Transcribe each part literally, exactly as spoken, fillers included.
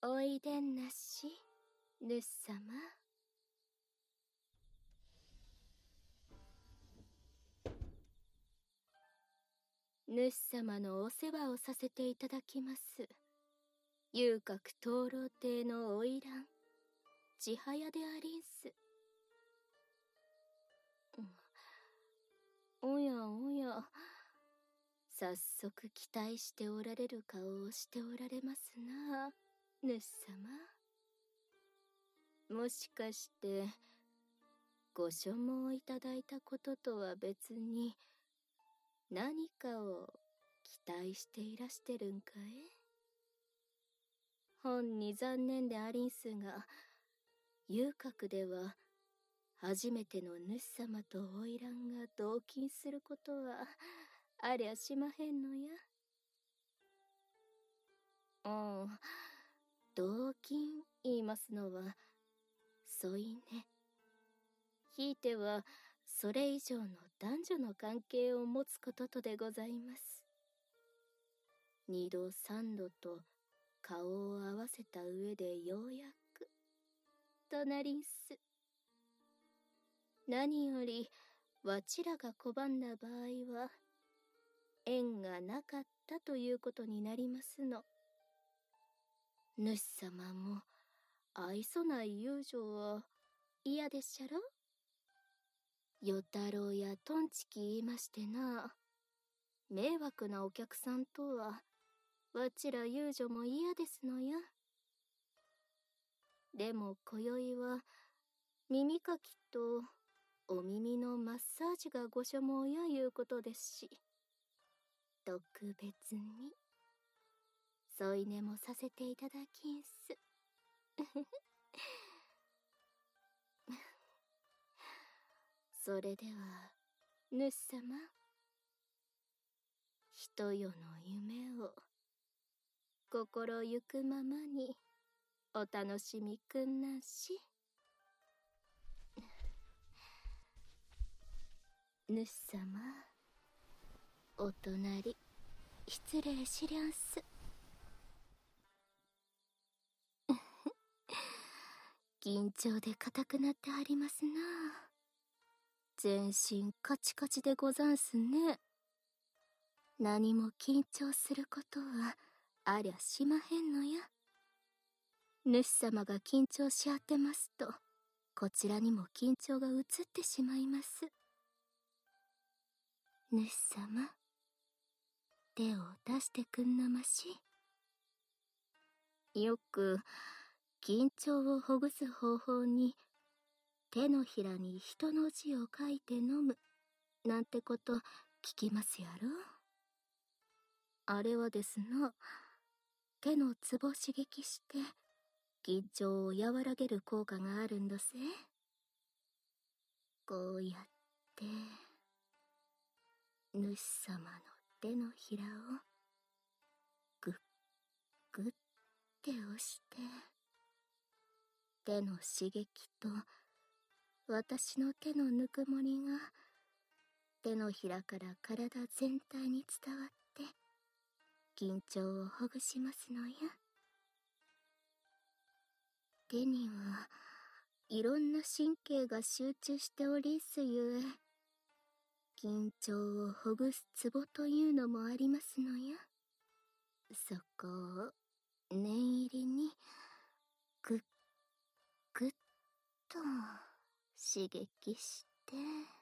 おいでんなし、ヌス様。ヌス様のお世話をさせていただきます。遊郭灯籠亭の花魁、千早でありんす。おやおや、早速期待しておられる顔をしておられますな、ヌス様。もしかして、ご所望いただいたこととは別に、何かを期待していらしてるんかい？ほんに残念でありんすが、遊郭では、初めての主様と花魁が同衾することは、ありゃしまへんのや。うん、同衾言いますのは、添い寝。ひいては、それ以上の男女の関係を持つこととでございます。二度三度と顔を合わせた上でようやく、となりんす。何より、わちらが拒んだ場合は、縁がなかったということになりますの。主様も、愛想ない友情は嫌でっしゃろ？与太郎やトンチキ言いましてな。迷惑なお客さんとは、わちら遊女も嫌ですのや。でも今宵は、耳かきとお耳のマッサージがご所望やいうことですし、特別に、添い寝もさせていただきんす。それでは、主様。人よの夢を、心ゆくままに、お楽しみくんなし。主様、お隣、失礼しりゃんす。緊張で硬くなってはりますな。全身カチカチでござんすね。何も緊張することはありゃしまへんのや。主様が緊張し合ってますと、こちらにも緊張が移ってしまいます。主様、手を出してくんなまし。よく、緊張をほぐす方法に、手のひらに人の字を書いて飲む、なんてこと聞きますやろ。あれはですな、手のツボ刺激して、緊張を和らげる効果があるんだぜ。こうやって、主様の手のひらを、ぐっぐって押して、手の刺激と、私の手のぬくもりが、手のひらから体全体に伝わって、緊張をほぐしますのや。手には、いろんな神経が集中しておりすゆえ、緊張をほぐすツボというのもありますのや。そこを、念入りに、ぐっぐっと、刺激して。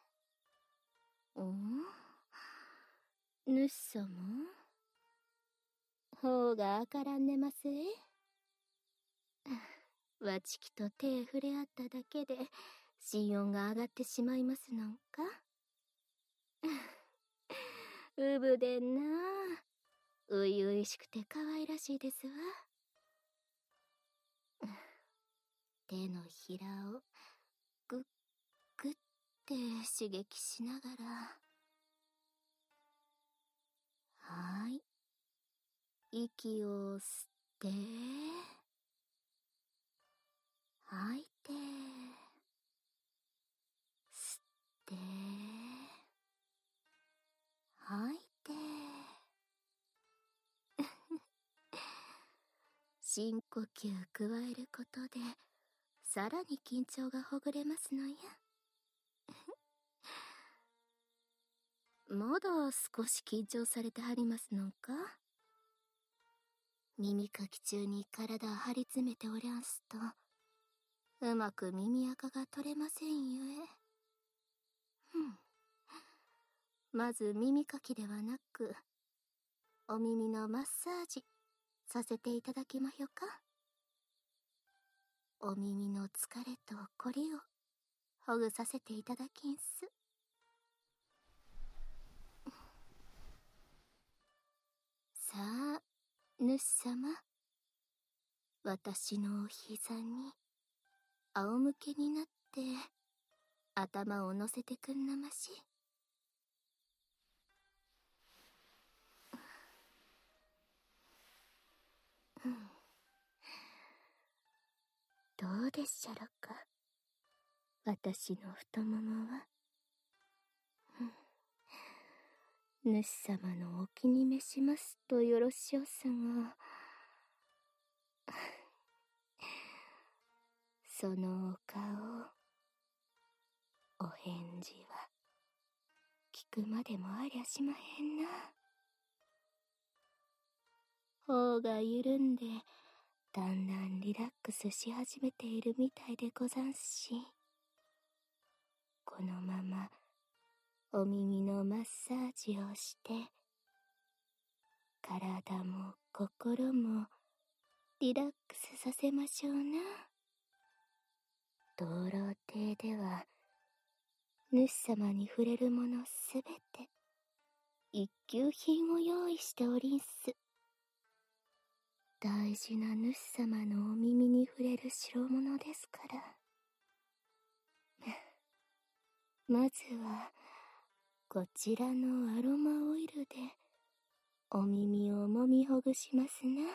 ん？主様？方があからんねますえ。わちきと手触れ合っただけで、心音が上がってしまいますのんか。うぶでんなあ。ういういしくて可愛らしいですわ。手のひらをぐっぐって刺激しながら、はい。息を吸って、吐いて、吸って、吐いて。 深呼吸加えることで、さらに緊張がほぐれますのや。まだ少し緊張されてはりますのか？耳かき中に体を張り詰めておりゃんすと、うまく耳垢が取れませんゆえ。ふん。まず耳かきではなく、お耳のマッサージさせていただきまひょか。お耳の疲れとこりをほぐさせていただきんす。さあ、主様。私のお膝に仰向けになって頭を乗せてくんなまし。うん、どうでっしゃろか、私の太ももは。主様のお気に召しますとよろしおすが、そのお顔、お返事は聞くまでもありゃしまへんな。頬が緩んでだんだんリラックスし始めているみたいでござんすし、このままお耳のマッサージをして体も心もリラックスさせましょうな。道老亭では主様に触れるものすべて一級品を用意しておりんす。大事な主様のお耳に触れる代物ですから。まずはこちらのアロマオイルでお耳をもみほぐしますな。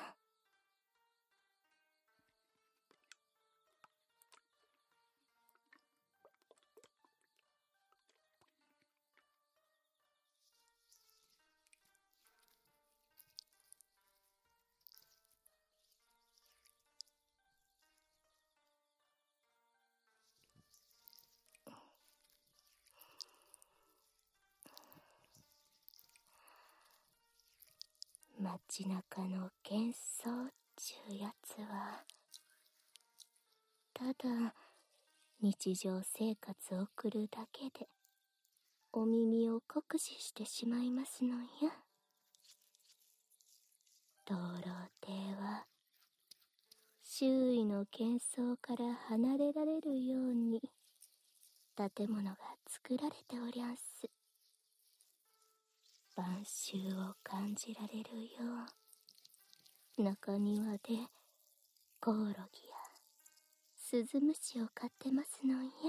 街中の幻想ちゅうやつは、ただ日常生活を送るだけでお耳を酷使してしまいますのや。道老亭は周囲の喧騒から離れられるように建物が作られておりゃんす。晩秋を感じられるよう、中庭でコオロギやスズムシを飼ってますのんや。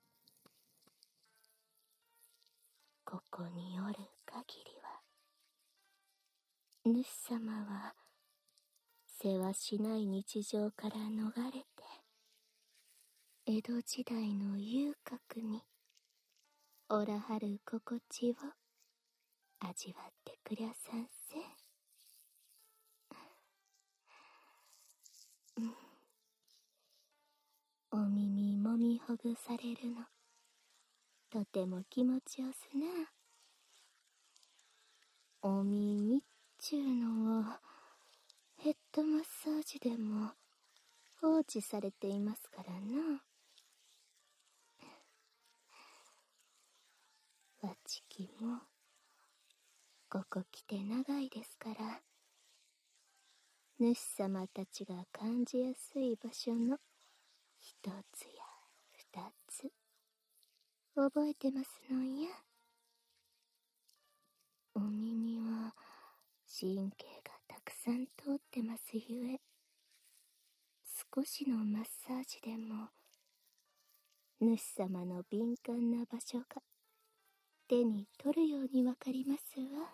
ここにおる限りは、主様はせわしない日常から逃れて、江戸時代の遊郭におらはる心地を味わってくりゃさんせ。うん、お耳もみほぐされるのとても気持ちよすな。お耳っちゅうのはヘッドマッサージでも放置されていますからな。わちきもここ来て長いですから、主様たちが感じやすい場所の一つや二つ覚えてますのや。お耳は神経がたくさん通ってますゆえ、少しのマッサージでも主様の敏感な場所が手に取るようにわかりますわ。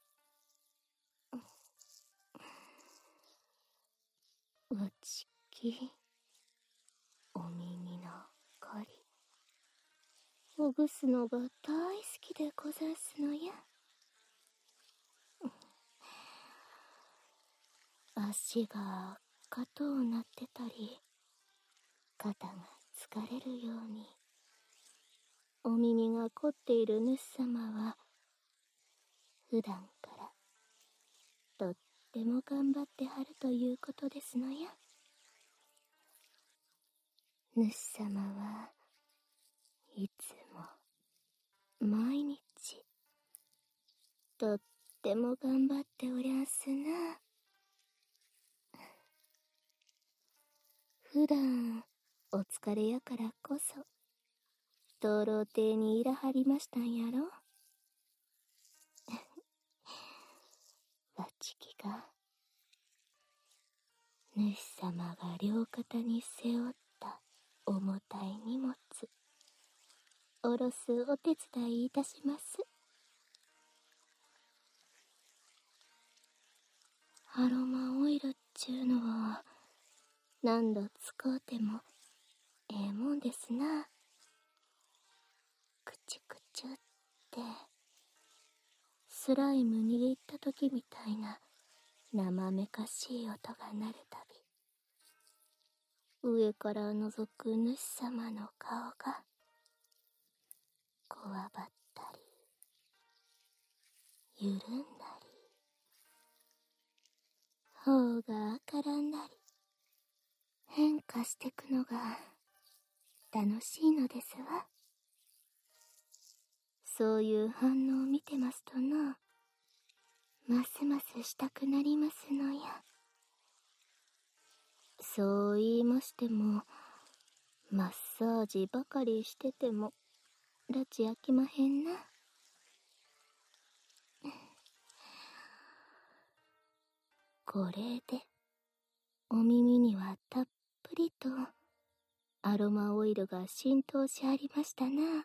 わちき、お耳のこりほぐすのが大好きでござんすのや。足がかとうなってたり、肩が疲れるように、お耳が凝っている主様は、普段からとっても頑張ってはるということですのや。主様はいつも毎日とっても頑張っておりゃすな。普段お疲れやからこそ灯籠亭にいらはりましたんやろ。わちきが主様が両肩に背負った重たい荷物おろすお手伝いいたします。アロマオイルっちゅうのは何度使うてもええもんですな。くちゅくちゅってスライム握った時みたいな生めかしい音が鳴るたび、上から覗く主様の顔がこわばったり緩んだり、頬が赤らんだり変化してくのが楽しいのですわ。そういう反応を見てますとな、ますますしたくなりますのや。そう言いましても、マッサージばかりしててもらち飽きまへんな。これでお耳にはたっぷりとアロマオイルが浸透しありましたな。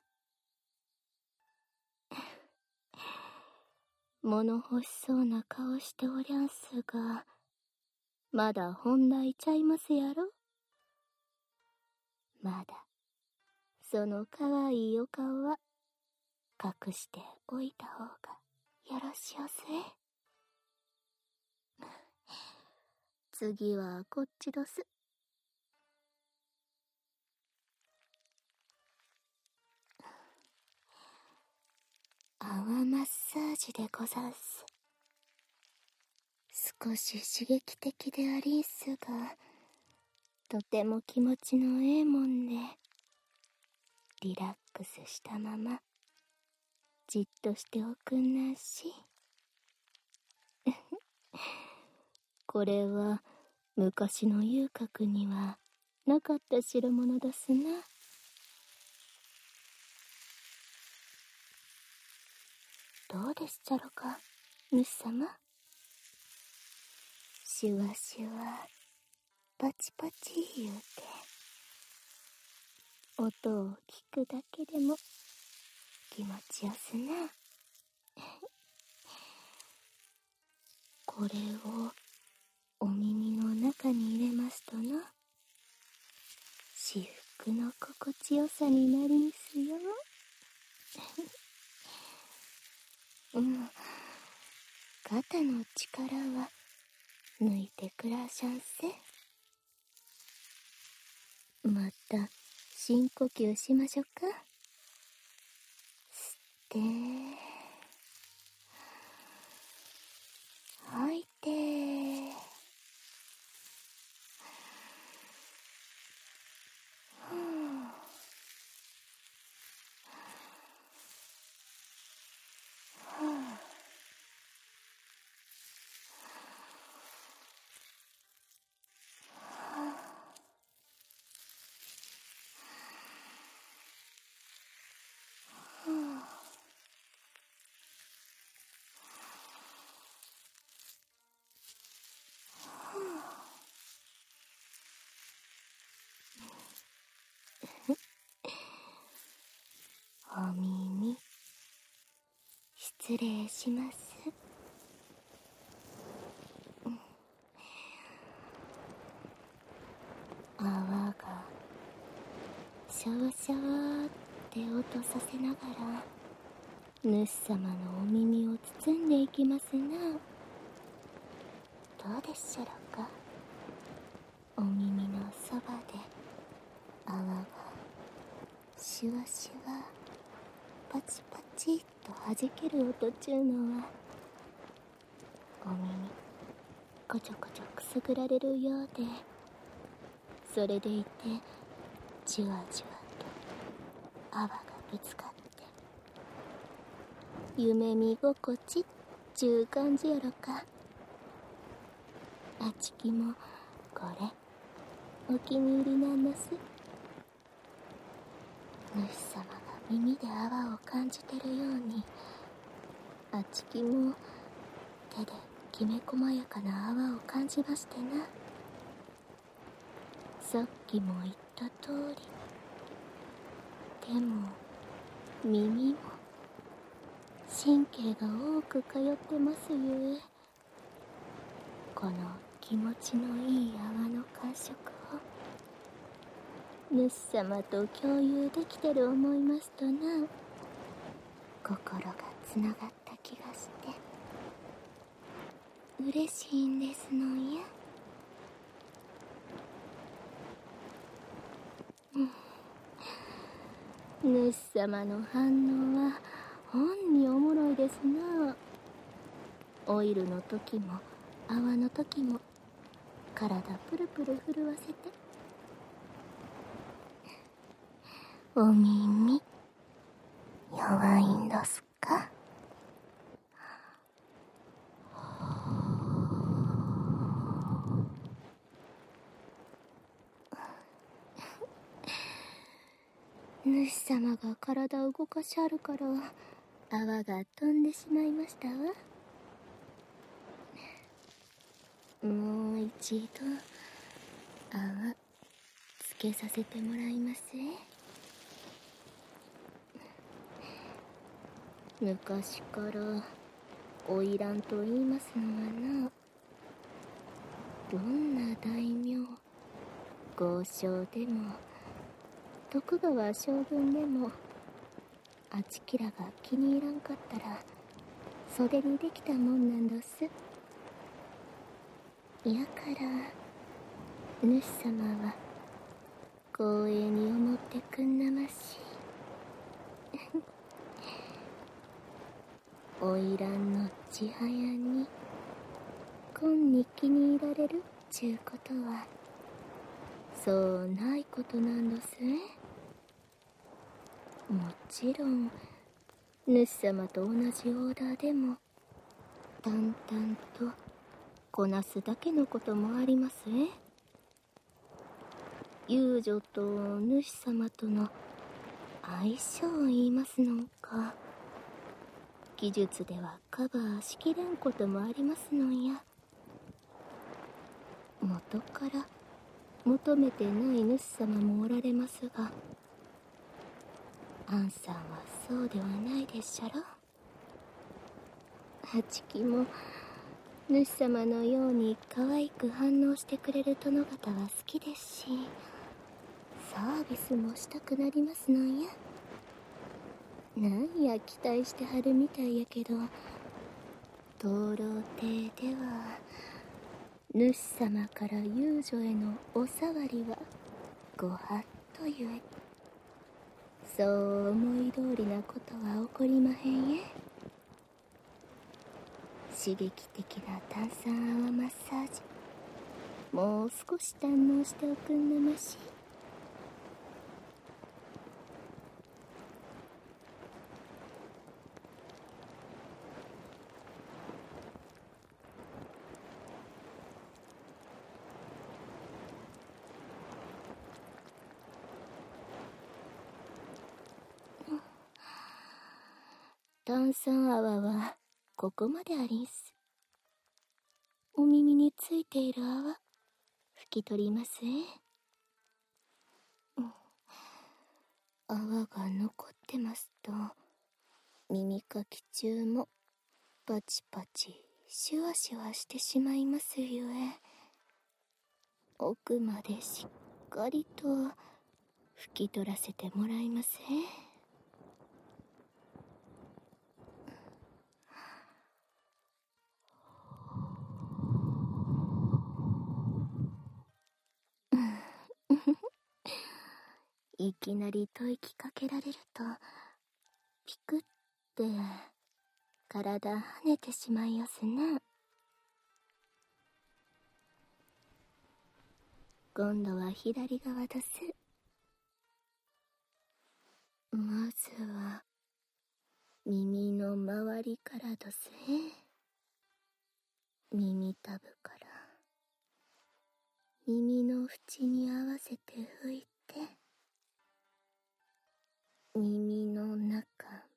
物欲しそうな顔しておりゃんすが、まだ本題ちゃいますやろ。まだそのかわいいお顔は隠しておいた方がよろしおすえ。次はこっちどす。泡マッサージでござんす。少し刺激的でありんすが、とても気持ちのええもんで、リラックスしたままじっとしておくんなし。これは昔の遊郭にはなかった代物どすな。どうですじゃろか、主様。シュワシュワパチパチ言うて音を聞くだけでも気持ちよすな。これをお耳の中に入れますとな、至福の心地よさになりんすよ。うん、肩の力は抜いてくらしゃんせ。また深呼吸しましょうか。吸って吐いて、ふう、ふう、お耳失礼します。泡がシャワシャワって音させながら主様のお耳を包んでいきますな。どうでっしゃろか。 お耳のそばで泡がシュワシュワパチパチっと弾ける音ちゅうのは、お耳こちょこちょくすぐられるようで、それでいてじわじわと泡がぶつかって夢見心地っちゅう感じやろか。あちきもこれお気に入りなんです。主様が耳で泡を感じてるように、あちきも手できめ細やかな泡を感じましてな。さっきも言った通り、手も耳も神経が多く通ってますゆえ、この気持ちのいい泡の感触を主様と共有できてる思いますとな、心がつながった気がして嬉しいんですのや。主様の反応はほんにおもろいですな。オイルの時も泡の時も体プルプル震わせて。お耳弱いんどすか？主様が体を動かしあるから泡が飛んでしまいましたわ。もう一度泡つけさせてもらいますえ。昔から花魁と言いますのはな、どんな大名豪商でも徳川将軍でもあちきらが気に入らんかったら袖にできたもんなんどす。やから主様は光栄に思ってくんなまし。花魁のちはやにこんに気に入られるっちゅうことはそうないことなんどすえ。もちろん主様と同じオーダーでも淡々とこなすだけのこともありますえ。遊女と主様との相性を言いますのか、技術ではカバーしきれんこともありますのや。元から求めてない主様もおられますが、アンさんはそうではないでっしゃろ。あちきも主様のように可愛く反応してくれる殿方は好きですし、サービスもしたくなりますのや。なんや期待してはるみたいやけど、灯籠亭では主様から遊女へのおさわりはご法とゆえ、そう思い通りなことは起こりまへんえ。刺激的な炭酸泡マッサージ、もう少し堪能しておくんなまし。炭酸泡はここまでありんす。お耳についている泡拭き取りますえ。泡が残ってますと耳かき中もパチパチシュワシュワしてしまいますゆえ、奥までしっかりと拭き取らせてもらいますえ。 いきなり吐息かけられると、ピクって体跳ねてしまいやすね。今度は左側どす。まずは耳の周りからどすえ。耳たぶから耳の縁に合わせて拭いて、耳の中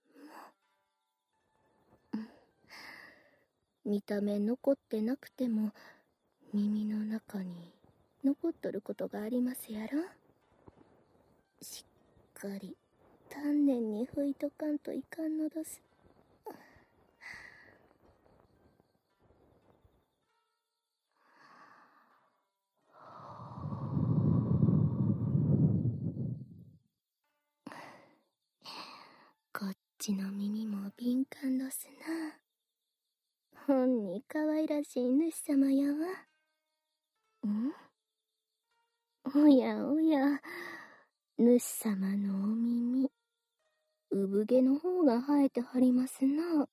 も、見た目残ってなくても耳の中に残っとることがありますやろ。しっかり丹念に拭いとかんといかんのどす。こっちの耳も敏感どすな。ほんに可愛らしい主様やわ。ん？おやおや、主様のお耳、産毛の方が生えてはりますな。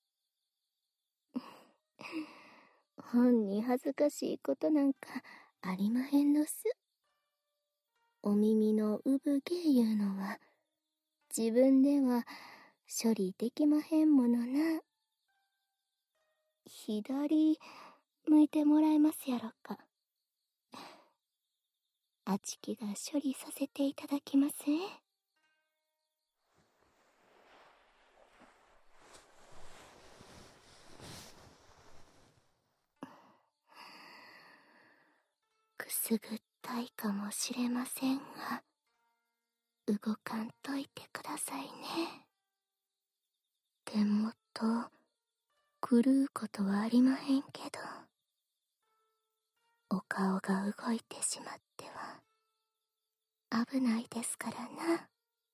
ほんに恥ずかしいことなんかありまへんどす。お耳の産毛いうのは、自分では処理できまへんものな。左向いてもらえますやろか。あちきが処理させていただきますえ。くすぐったいかもしれませんが、動かんといてくださいね。手元狂うことはありまへんけど、お顔が動いてしまっては危ないですからな。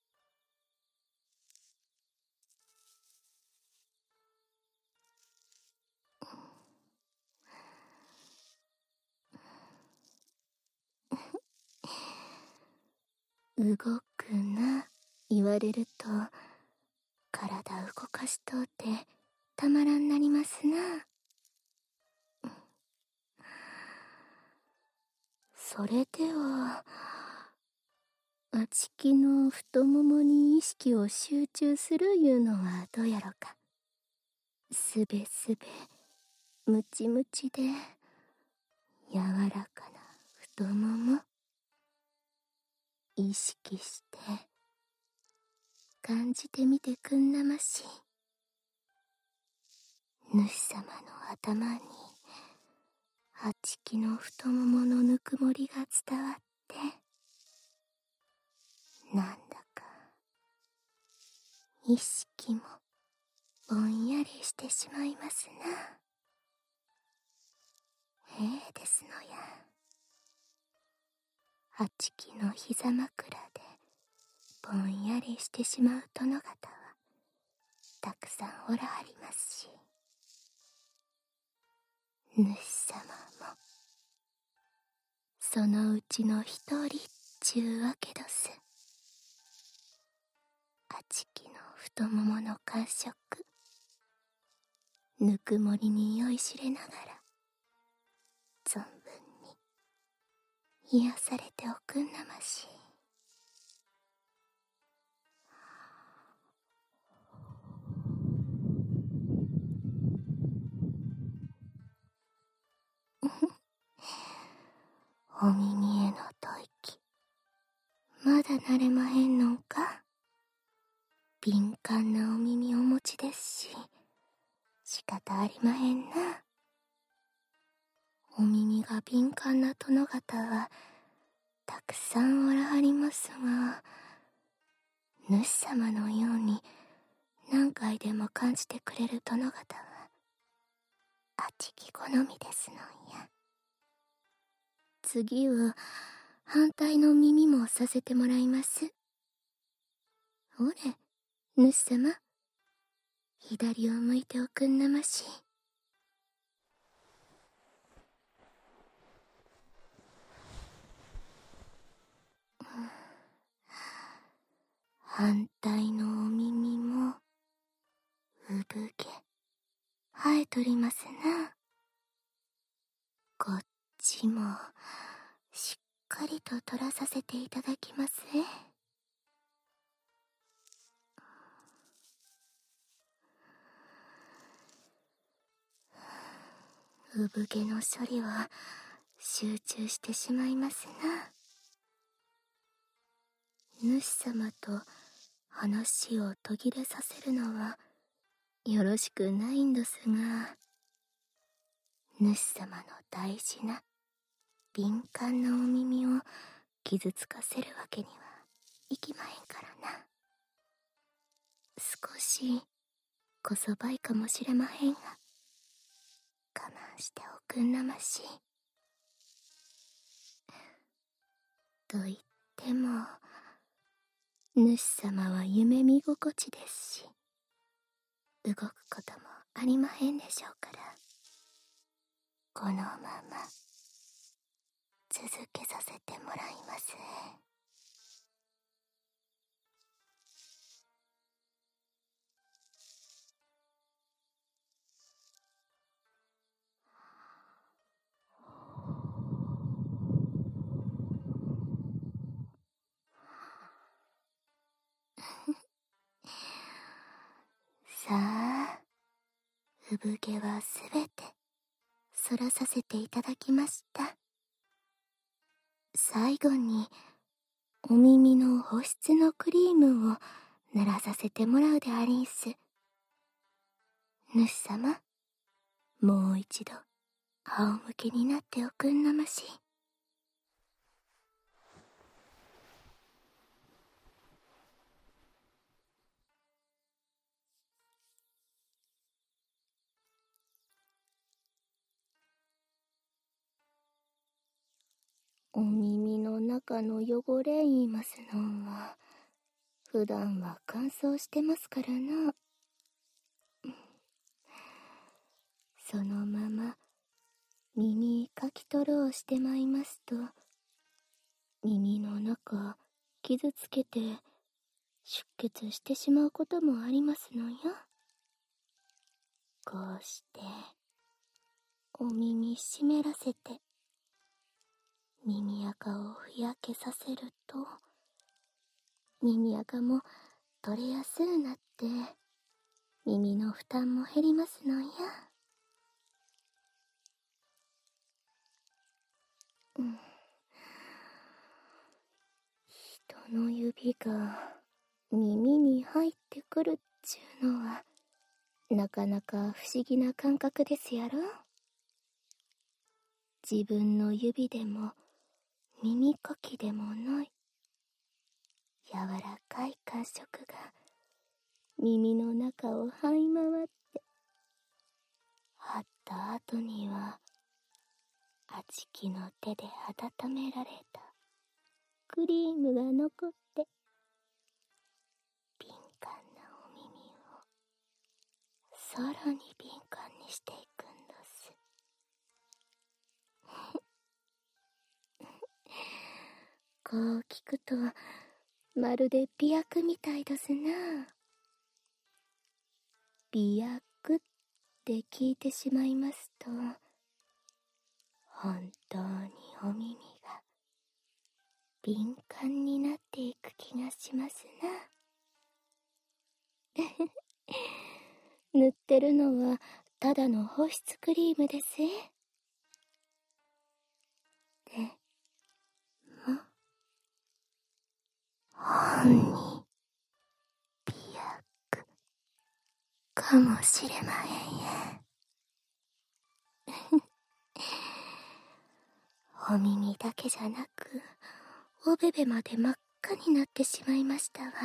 動くな言われると、体動かしとうてたまらんなりますな。それでは、あちきの太ももに意識を集中するいうのはどうやろか。すべすべ、ムチムチで柔らかな太もも、意識して感じてみてくんなまし。主様の頭にはちきの太もものぬくもりが伝わって、なんだか意識もぼんやりしてしまいますな。ええですのや。はちきの膝枕でぼんやりしてしまう殿方はたくさんおらはりますし、主様もそのうちの一人っちゅうわけどす。あちきの太ももの感触、ぬくもりに酔いしれながら存分に癒されておくんなまし。お耳への吐息、まだ慣れまへんのんか。敏感なお耳お持ちですし、仕方ありまへんな。お耳が敏感な殿方はたくさんおらはりますが、主様のように何回でも感じてくれる殿方はあちき好みですのんや。次は反対の耳もさせてもらいます。ほれ、主様、左を向いておくんなまし。 反対のお耳も産毛生えとりますな。こっちもしっかりと取らさせていただきますえ。産毛の処理は集中してしまいますな。主様と話を途切れさせるのはよろしくないんですが、主様の大事な敏感なお耳を傷つかせるわけにはいきまへんからな。少しこそばいかもしれまへんが、我慢しておくんなまし。と言っても主様は夢見心地ですし、動くこともありまへんでしょうから、このまま続けさせてもらいます。さあ、産毛はすべて剃らさせていただきました。最後にお耳の保湿のクリームを塗らさせてもらうでありんす。主様、もう一度仰向けになっておくんなまし。お耳の中の汚れ言いますのは、普段は乾燥してますからな。そのまま耳かき取ろうしてまいますと、耳の中傷つけて出血してしまうこともありますのよ。こうしてお耳湿らせて耳垢をふやけさせると、耳垢も取れやすうなって耳の負担も減りますのや。うん、人の指が耳に入ってくるっちゅうのはなかなか不思議な感覚ですやろ。自分の指でも耳かきでもない柔らかい感触が耳の中を這い回って、張った後にはあちきの手で温められたクリームが残って、敏感なお耳をさらに敏感にしていくんです。こう聞くとまるで美薬みたいですな。美薬って聞いてしまいますと、本当にお耳が敏感になっていく気がしますな。塗ってるのはただの保湿クリームですえ。でもほんに美薬かもしれまへんや。お耳だけじゃなくおべべまで真っ赤になってしまいましたわ。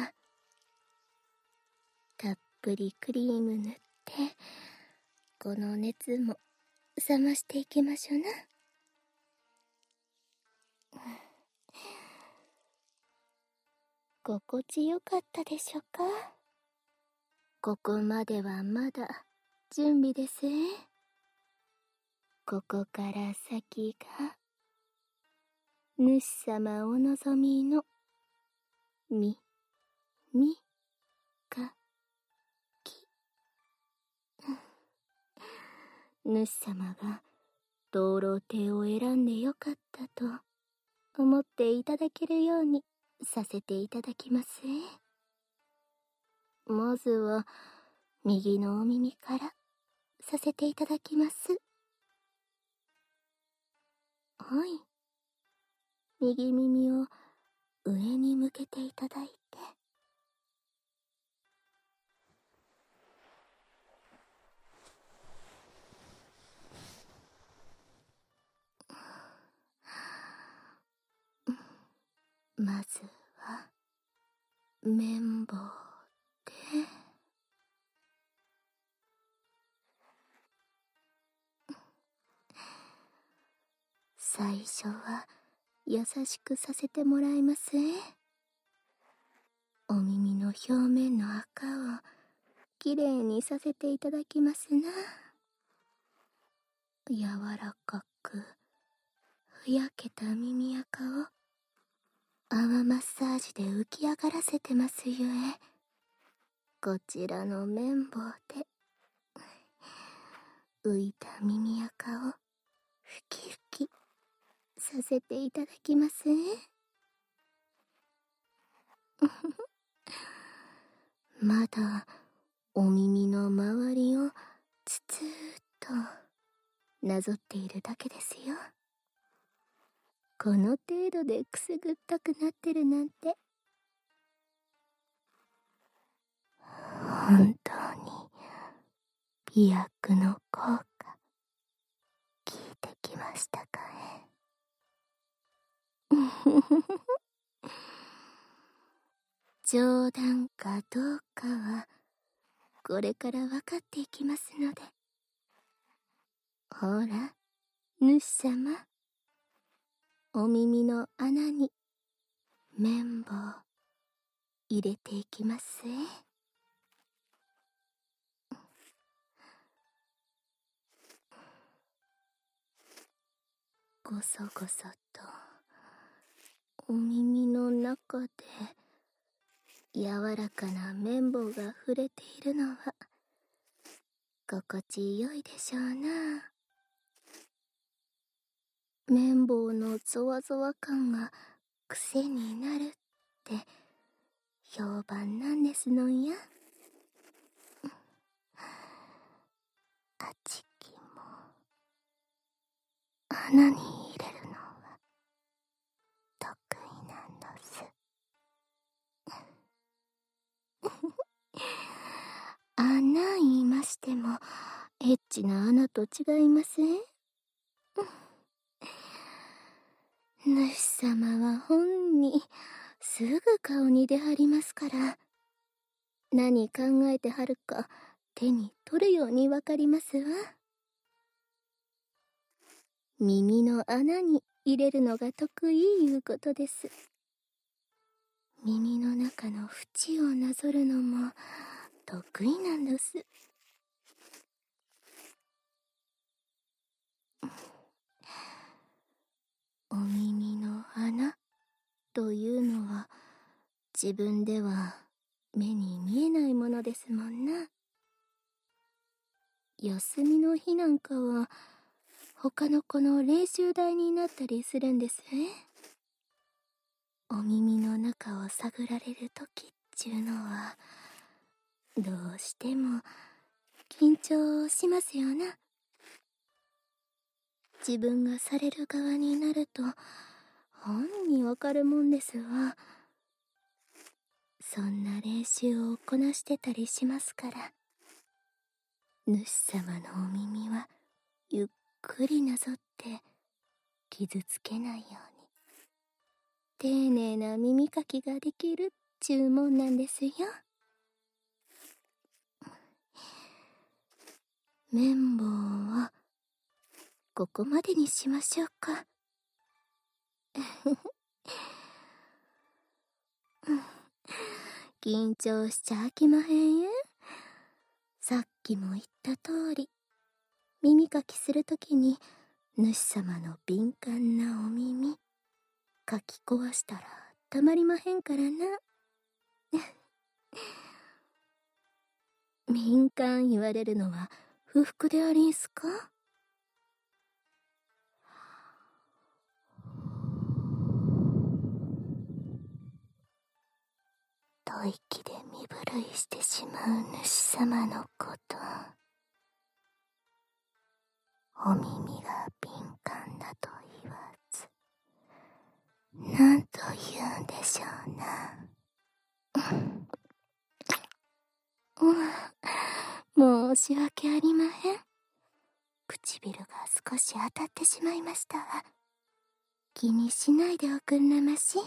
たっぷりクリーム塗ってこの熱も冷ましていきましょうな。心地よかったでしょうか。ここまではまだ準備ですえ。ここから先が主様お望みのみみ、か、き。主様が灯籠亭を選んでよかったと思っていただけるようにさせていただきますえ。まずは右のお耳からさせていただきます。はい。右耳を上に向けていただいて。まずは綿棒で最初は優しくさせてもらいますえ。お耳の表面の赤をきれいにさせていただきますな。柔らかくふやけた耳垢を泡マッサージで浮き上がらせてますゆえ、こちらの綿棒で浮いた耳垢をふきふきさせていただきますえ。まだお耳の周りをつつーっとなぞっているだけですよ。この程度でくすぐったくなってるなんて、本当に美薬の効果効いてきましたかえ。冗談かどうかはこれから分かっていきますので。ほら、主様、お耳の穴に綿棒入れていきますえ。ごそごそとお耳の中で柔らかな綿棒が触れているのは心地よいでしょうな。綿棒のゾワゾワ感が癖になるって評判なんですのんや。あちきも穴に入れるのは得意なんどす。穴言いましてもエッチな穴と違いません？主様は本にすぐ顔に出はりますから、何考えてはるか手に取るようにわかりますわ。耳の穴に入れるのが得意いうことです。耳の中の縁をなぞるのも得意なんです。お耳の穴というのは自分では目に見えないものですもんな。休みの日なんかは他の子の練習台になったりするんですね。お耳の中を探られる時っちゅうのはどうしても緊張しますよな。自分がされる側になると本にわかるもんですわ。そんな練習をこなしてたりしますから、主様のお耳はゆっくりなぞって傷つけないように丁寧な耳かきができるっちゅうもんなんですよ。綿棒はここまでにしましょうか。緊張しちゃあきまへんえ。さっきも言った通り、耳かきするときに主様の敏感なお耳かき壊したらたまりまへんからな。 民間言われるのは不服でありんすか？吐息で身震いしてしまう主様のこと、お耳が敏感だと言わず、なんと言うんでしょうな。うん、申し訳ありまへん。唇が少し当たってしまいましたわ。気にしないでおくんなまし。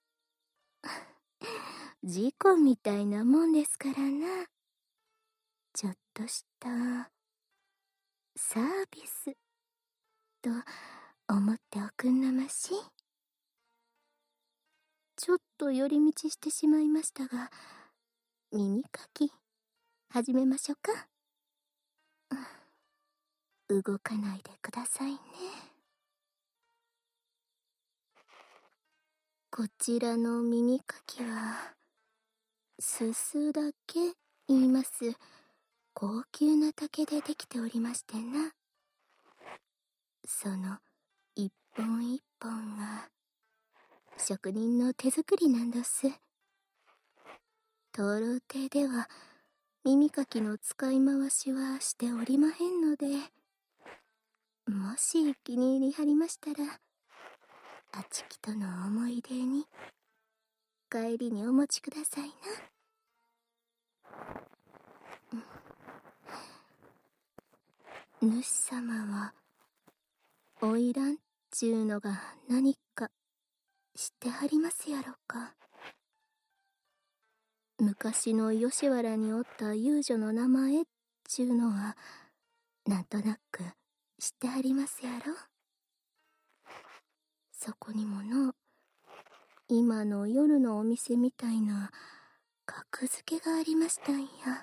事故みたいなもんですからな。ちょっとしたサービスと思っておくんなまし。ちょっと寄り道してしまいましたが、耳かき始めましょうか。動かないでくださいね。こちらの耳かきはすすだけ言います高級な竹でできておりましてな。その一本一本が職人の手作りなんどす。灯籠亭では耳かきの使い回しはしておりまへんので、もし気に入りはりましたら、あちきとの思い出に帰りにお持ちくださいな。主様は花魁っちゅうのが何か知ってはりますやろか。昔の吉原におった遊女の名前っちゅうのはなんとなく知ってはりますやろ。そこにもの今の夜のお店みたいな格付けがありましたんや。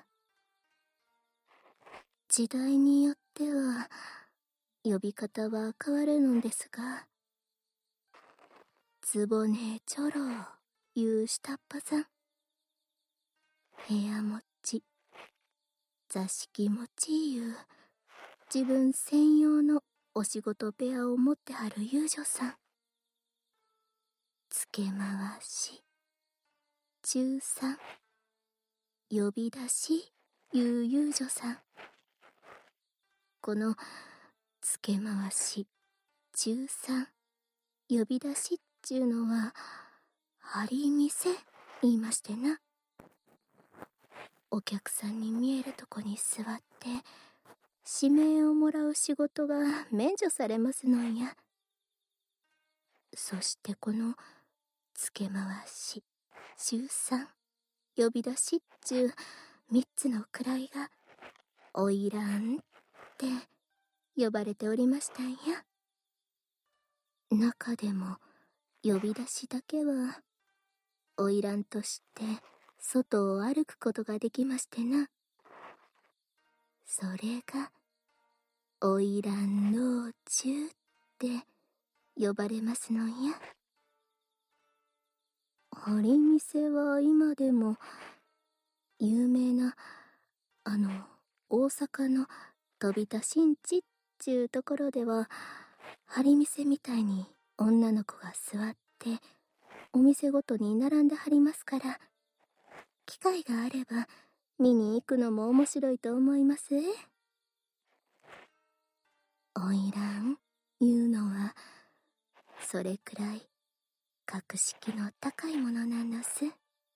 時代によっては呼び方は変わるのですが、つぼねちょろいう下っ端さん、部屋持ち、座敷持ちいう自分専用のお仕事部屋を持ってはる遊女さん、付け回し、中さん、呼び出しいう遊女さん、この付け回し、中さん、呼び出しっちゅうのは張り店言いましてな。お客さんに見えるとこに座って指名をもらう仕事が免除されますのんや。そしてこの付け回し、中さん、呼び出しっちゅう三つの位が花魁って呼ばれておりましたんや。中でも呼び出しだけは花魁として外を歩くことができましてな。それが花魁道中って呼ばれますのんや。張り店は今でも有名なあの大阪の飛田新地っちゅうところでは張り店みたいに女の子が座ってお店ごとに並んではりますから、機会があれば見に行くのも面白いと思いますえ。花魁いうのはそれくらい格式の高いものなんどす。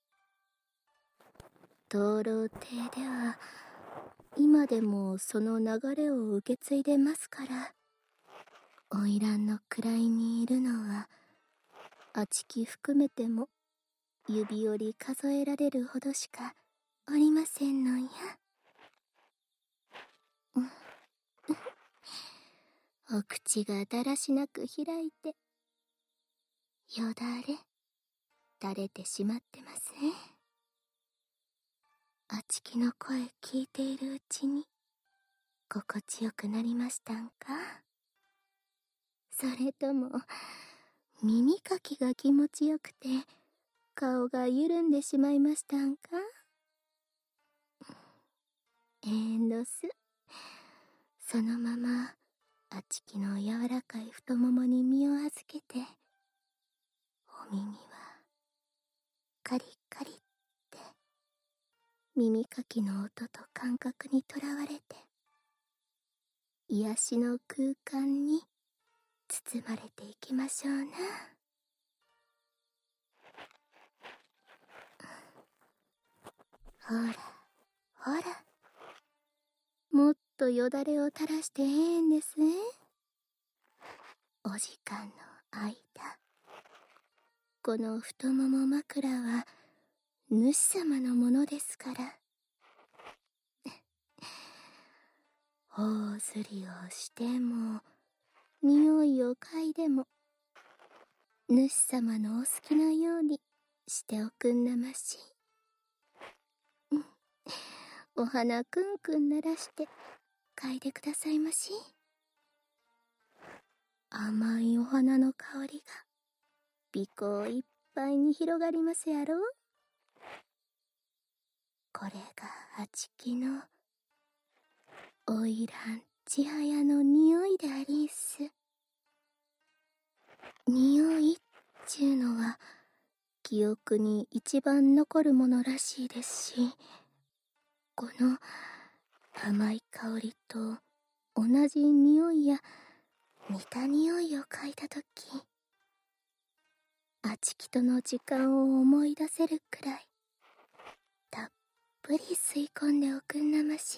灯籠亭では今でもその流れを受け継いでますから、花魁の位にいるのはあちき含めても指折り数えられるほどしかおりませんのんや。お口がだらしなく開いてよだれ垂れてしまってますね。あちきの声聞いているうちに心地よくなりましたんか？それとも耳かきが気持ちよくて顔が緩んでしまいましたんか？ ええのす。そのままあちきの柔らかい太ももに身を預けて、お耳はカリカリって耳かきの音と感覚にとらわれて、癒しの空間に包まれていきましょうな。ほらほら、もっとよだれを垂らしてええんですね。お時間の間、この太もも枕は主様のものですから。頬ずりをしても、匂いを嗅いでも、主様のお好きなようにしておくんなまし。お花くんくん鳴らして嗅いでくださいまし。甘いお花の香りが鼻孔いっぱいに広がりますやろ。これがあちきのおいらんちはやの匂いでありんす。匂いっちゅうのは記憶に一番残るものらしいですし、この甘い香りと同じ匂いや似た匂いを嗅いだとき、あちきとの時間を思い出せるくらいたっぷり吸い込んでおくんなまし。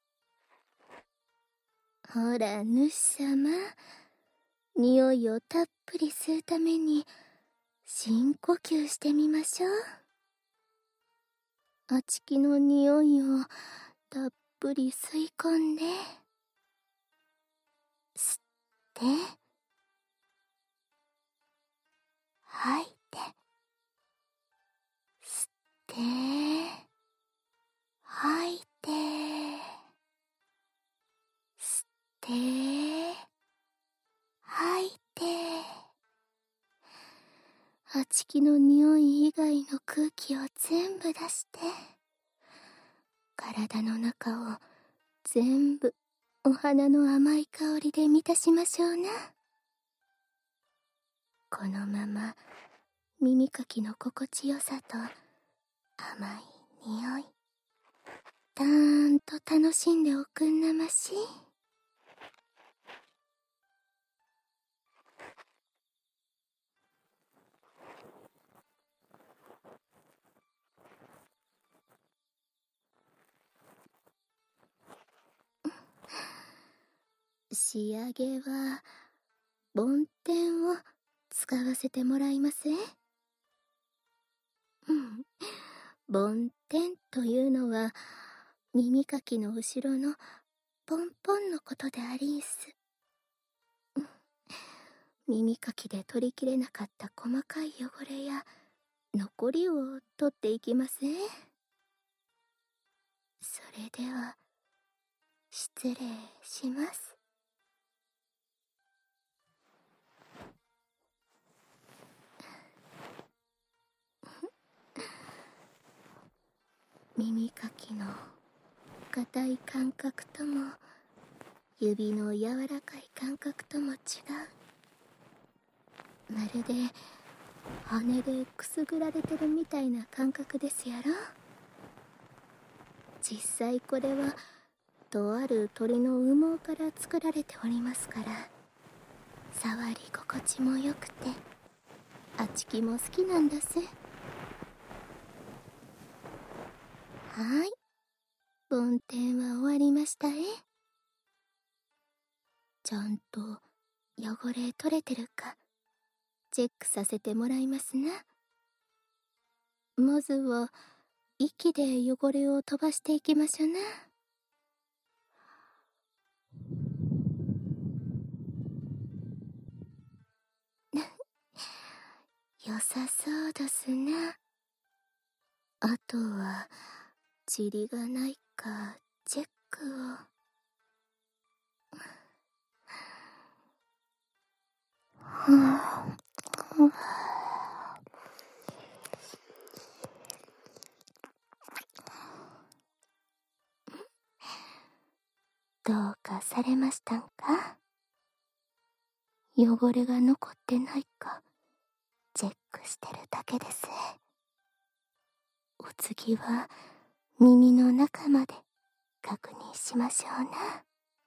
ほら主様、匂いをたっぷり吸うために深呼吸してみましょう。あちきの匂いをたっぷり吸い込んで、吸って吐いて、吸って吐いて、吸って吐いて。あちきの匂い以外の空気を全部出して、体の中を全部お花の甘い香りで満たしましょうな。このまま耳かきの心地よさと甘い匂い、たーんと楽しんでおくんなまし。仕上げは梵天を使わせてもらいますえ。うん、梵天というのは耳かきの後ろのポンポンのことでありんす。耳かきで取りきれなかった細かい汚れや残りを取っていきますね。それでは失礼します。耳かきの硬い感覚とも指の柔らかい感覚とも違う。まるで羽でくすぐられてるみたいな感覚ですやろ。実際これはとある鳥の羽毛から作られておりますから、触り心地も良くてあちきも好きなんだす。はい、梵天は終わりましたえ。ちゃんと汚れ取れてるかチェックさせてもらいますな。まずは息で汚れを飛ばしていきましょうな。良さそうですな。あとは塵がないかチェックを。 したんか？汚れが残ってないかチェックしてるだけです。お次は耳の中まで確認しましょうな。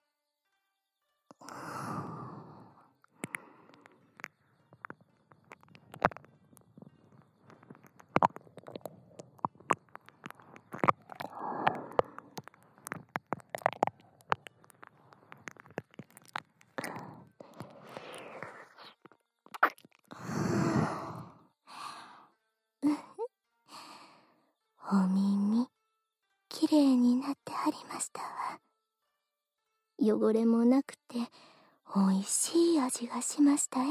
お耳きれいになってはりましたわ。汚れもなくておいしい味がしましたえ。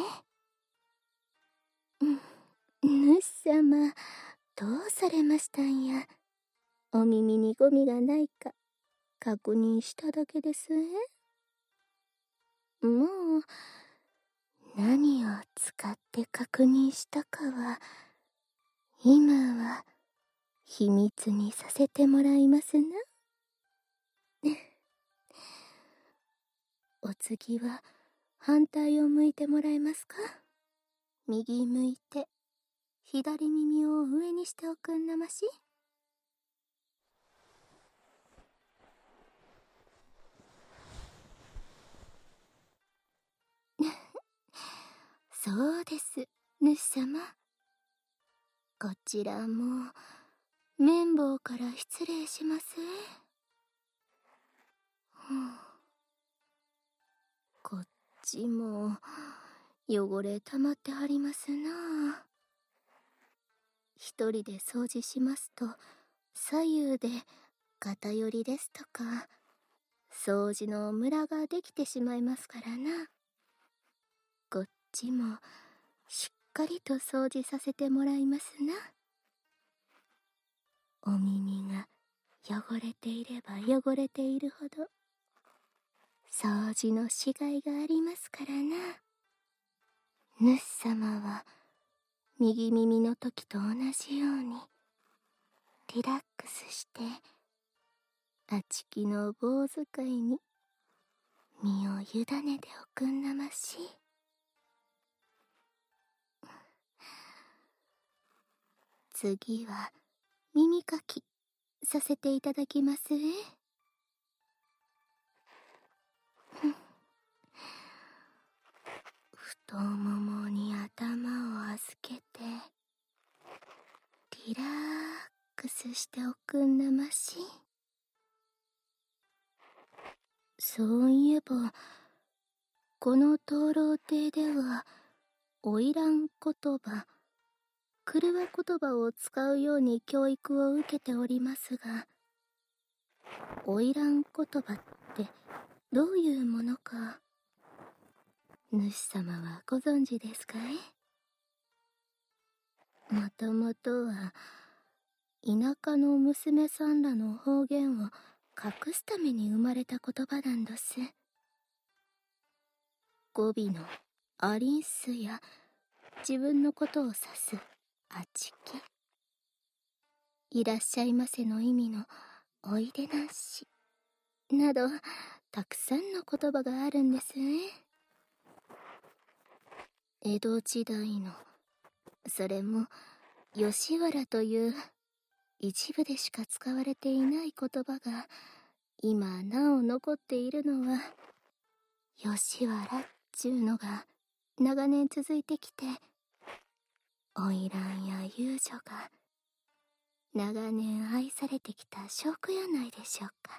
うん、主様どうされましたんや。お耳にゴミがないか確認しただけですえ。もう何を使って確認したかは今は秘密にさせてもらいますな。お次は反対を向いてもらえますか？右向いて左耳を上にしておくんなまし。そうです、主様。こちらも綿棒から失礼しますえ。こっちも汚れ溜まってはりますな。一人で掃除しますと左右で偏りですとか掃除のムラができてしまいますからな。こっちもしっかりと掃除させてもらいますな。お耳が汚れていれば汚れているほど掃除のしがいがありますからな。主様は右耳の時と同じようにリラックスしてあちきの棒使いに身を委ねておくんなまし。次は耳かきさせていただきますえ。太ももに頭を預けてリラックスしておくんなまし。そういえばこの灯籠亭では花魁言葉廓言葉を使うように教育を受けておりますが、花魁言葉ってどういうものか主様はご存知ですかい？もともとは田舎の娘さんらの方言を隠すために生まれた言葉なんどす。語尾のありんすや自分のことを指すあちき、いらっしゃいませの意味のおいでなしなどたくさんの言葉があるんですね。江戸時代のそれも吉原という一部でしか使われていない言葉が今なお残っているのは吉原っちゅうのが長年続いてきて花魁や遊女が長年愛されてきた証拠やないでしょうか。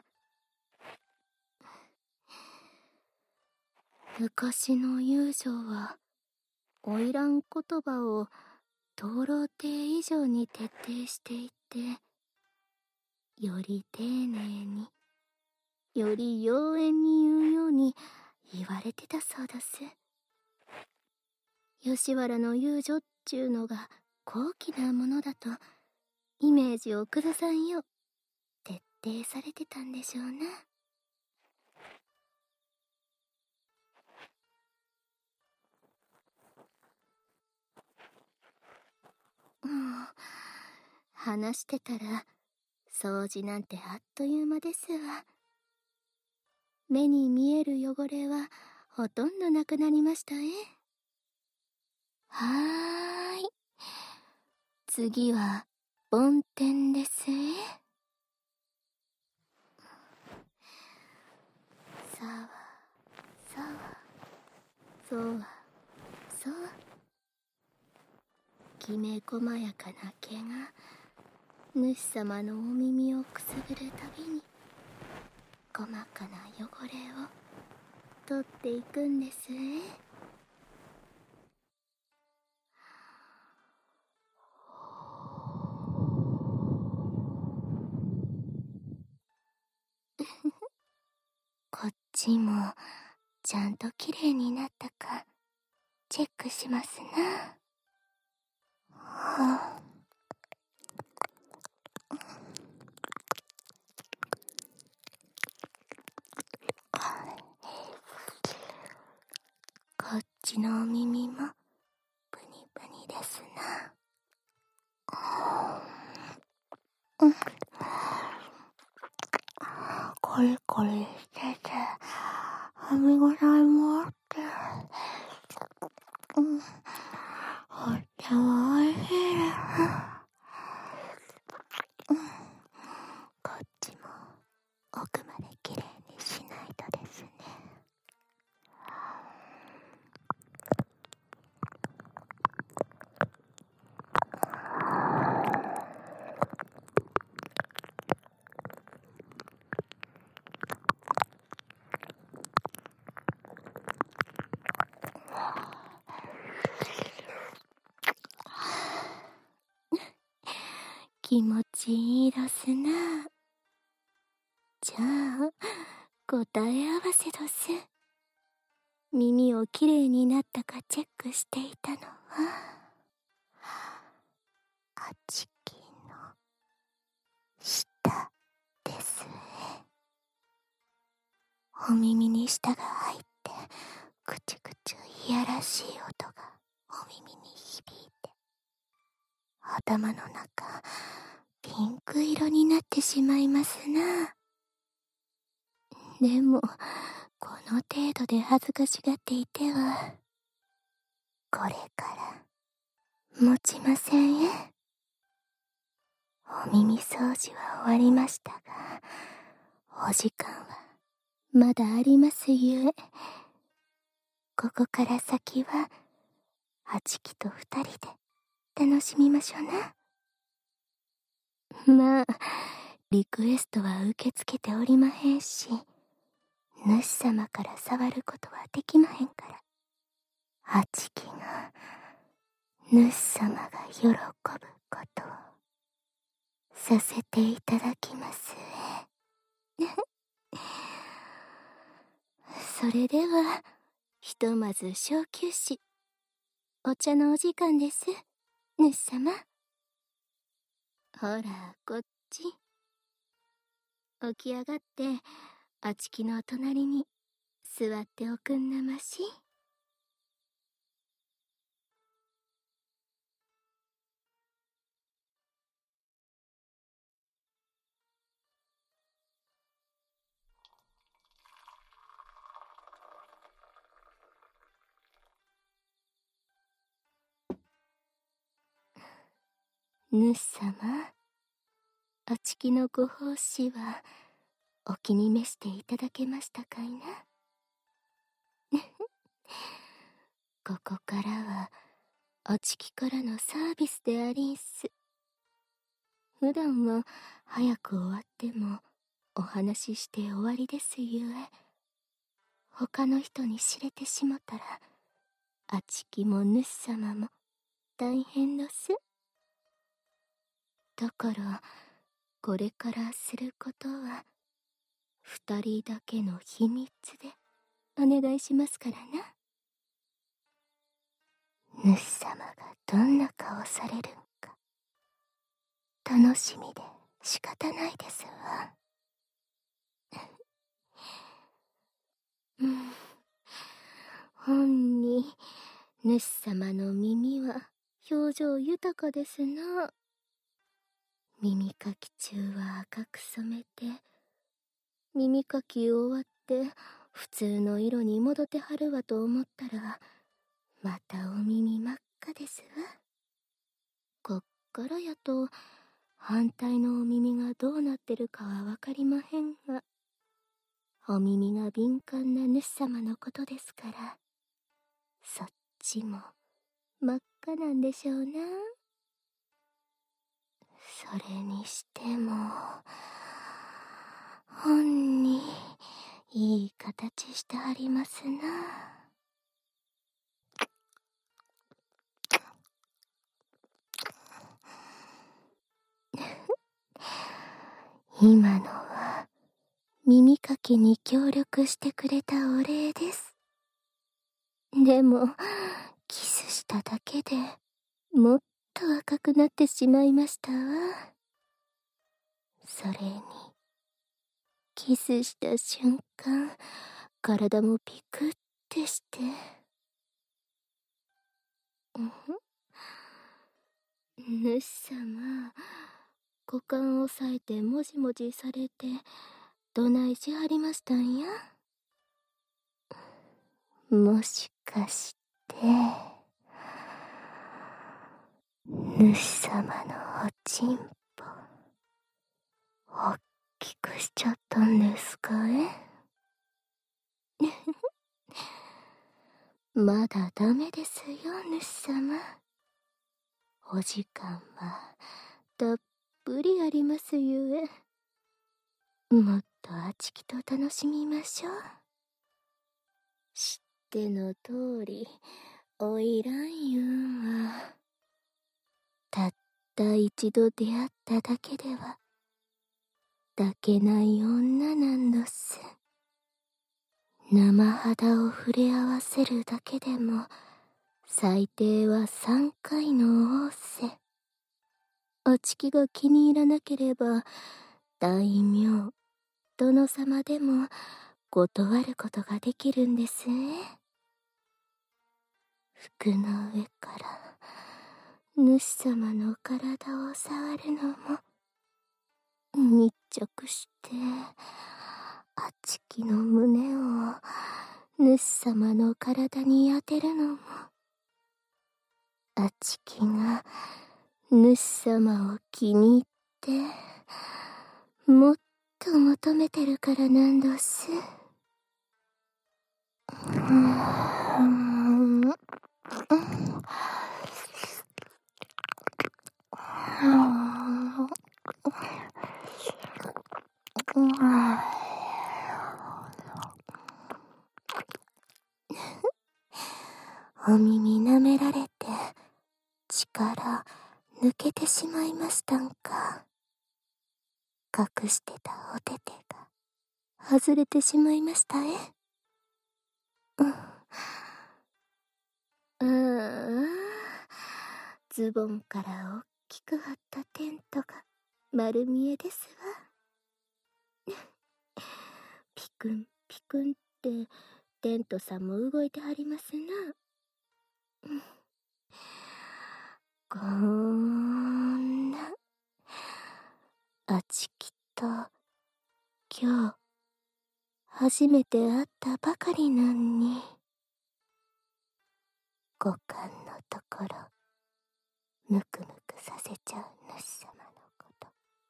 昔の遊女は花魁言葉を灯籠亭以上に徹底していてより丁寧により妖艶に言うように言われてたそうです。吉原の遊女っちゅうのが高貴なものだとイメージを崩さんよう徹底されてたんでしょうな。もう話してたら掃除なんてあっという間ですわ。 目に見える汚れはほとんどなくなりましたえ。はーい。次は梵天ですえ。さわさわそわそわ、きめ細やかな毛が主様のお耳をくすぐるたびに細かな汚れを取っていくんですえ。こっちもちゃんときれいになったかチェックしますな。はあ、こっちのお耳もプニプニですな。うん、コリコリしてて噛み応えもあって、うん、とってもおいしいです。うん、こっちも奥まできれいにしないとですね。気持ちいいですな。じゃあ答え合わせどす。耳をきれいになったかチェックしていたのはあちきの舌ですね。お耳に舌が入ってくちゅくちゅいやらしい音がお耳に響いて、頭の中ピンク色になってしまいますな。でもこの程度で恥ずかしがっていてはこれから持ちませんえ。お耳掃除は終わりましたが、お時間はまだありますゆえ、ここから先はあちきと二人で楽しみましょな。まあリクエストは受け付けておりまへんし、主様から触ることはできまへんから、あちきが主様が喜ぶことをさせていただきますえ。それではひとまず小休止、お茶のお時間です、主様。ほらこっち起き上がってあちきの隣に座っておくんなまし。主様、あちきのご奉仕はお気に召していただけましたかいな。ここからはあちきからのサービスでありんす。普段は早く終わってもお話しして終わりですゆえ、他の人に知れてしもたらあちきも主様も大変どす。だからこれからすることは二人だけの秘密でお願いしますからな。主様がどんな顔されるんか楽しみで仕方ないですわ。うん、ほんに主様の耳は表情豊かですな。耳かき中は赤く染めて、耳かき終わっって普通の色に戻ってはるわと思ったら、またお耳真っ赤ですわ。こっからやと反対のお耳がどうなってるかはわかりまへんが、お耳が敏感な主様のことですから、そっちも真っ赤なんでしょうな。それにしてもほんにいい形してありますな。今のは耳かきに協力してくれたお礼です。でもキスしただけでもっと赤くなってしまいましたわ。それにキスした瞬間、体もピクってして、主様、股間を押さえてもじもじされてどないしはりましたんや。もしかして主様のおちんぽおっきくしちゃったんですかえまだダメですよ、主様。お時間はたっぷりありますゆえ、もっとあちきと楽しみましょう。知っての通り、おいらんゆんはたった一度出会っただけでは抱けない女なんどす。生肌を触れ合わせるだけでも最低は三回の仰せ。おちきが気に入らなければ大名殿様でも断ることができるんですね。服の上から主様の体を触るのも、密着してあちきの胸を主様の体に当てるのも、あちきが主様を気に入ってもっと求めてるからなんどす。うんお耳舐められて力抜けてしまいましたんか。隠してたおててが外れてしまいましたえ。うんああ、ズボンからおっきく張ったテントが丸見えですわ。ピクンピクンってテントさんも動いてはりますな。こんなあちきと今日初めて会ったばかりなんに、五感のところムクムクさせちゃう主様のこと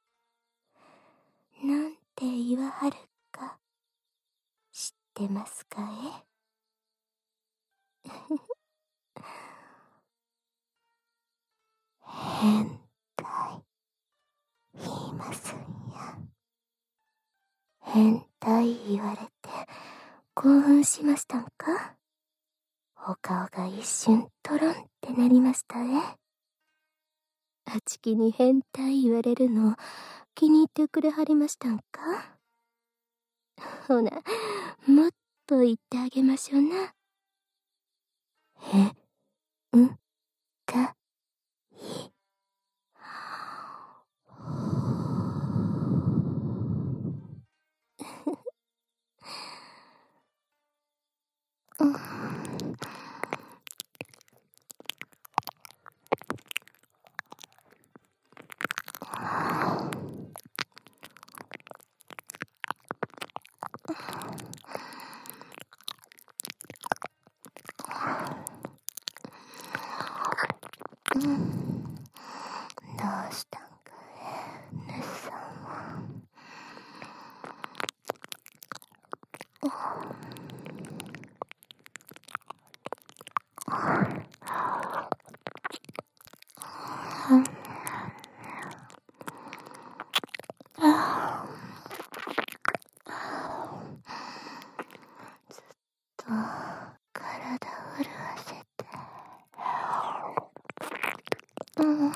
なんて言わはるか知ってますかえ変態言いますんや。変態言われて興奮しましたんか。お顔が一瞬トロンってなりましたえ。あちきに変態言われるの気に入ってくれはりましたんか。ほな、もっと言ってあげましょうな。へ、ん、か、い。うん体を潤せて、うん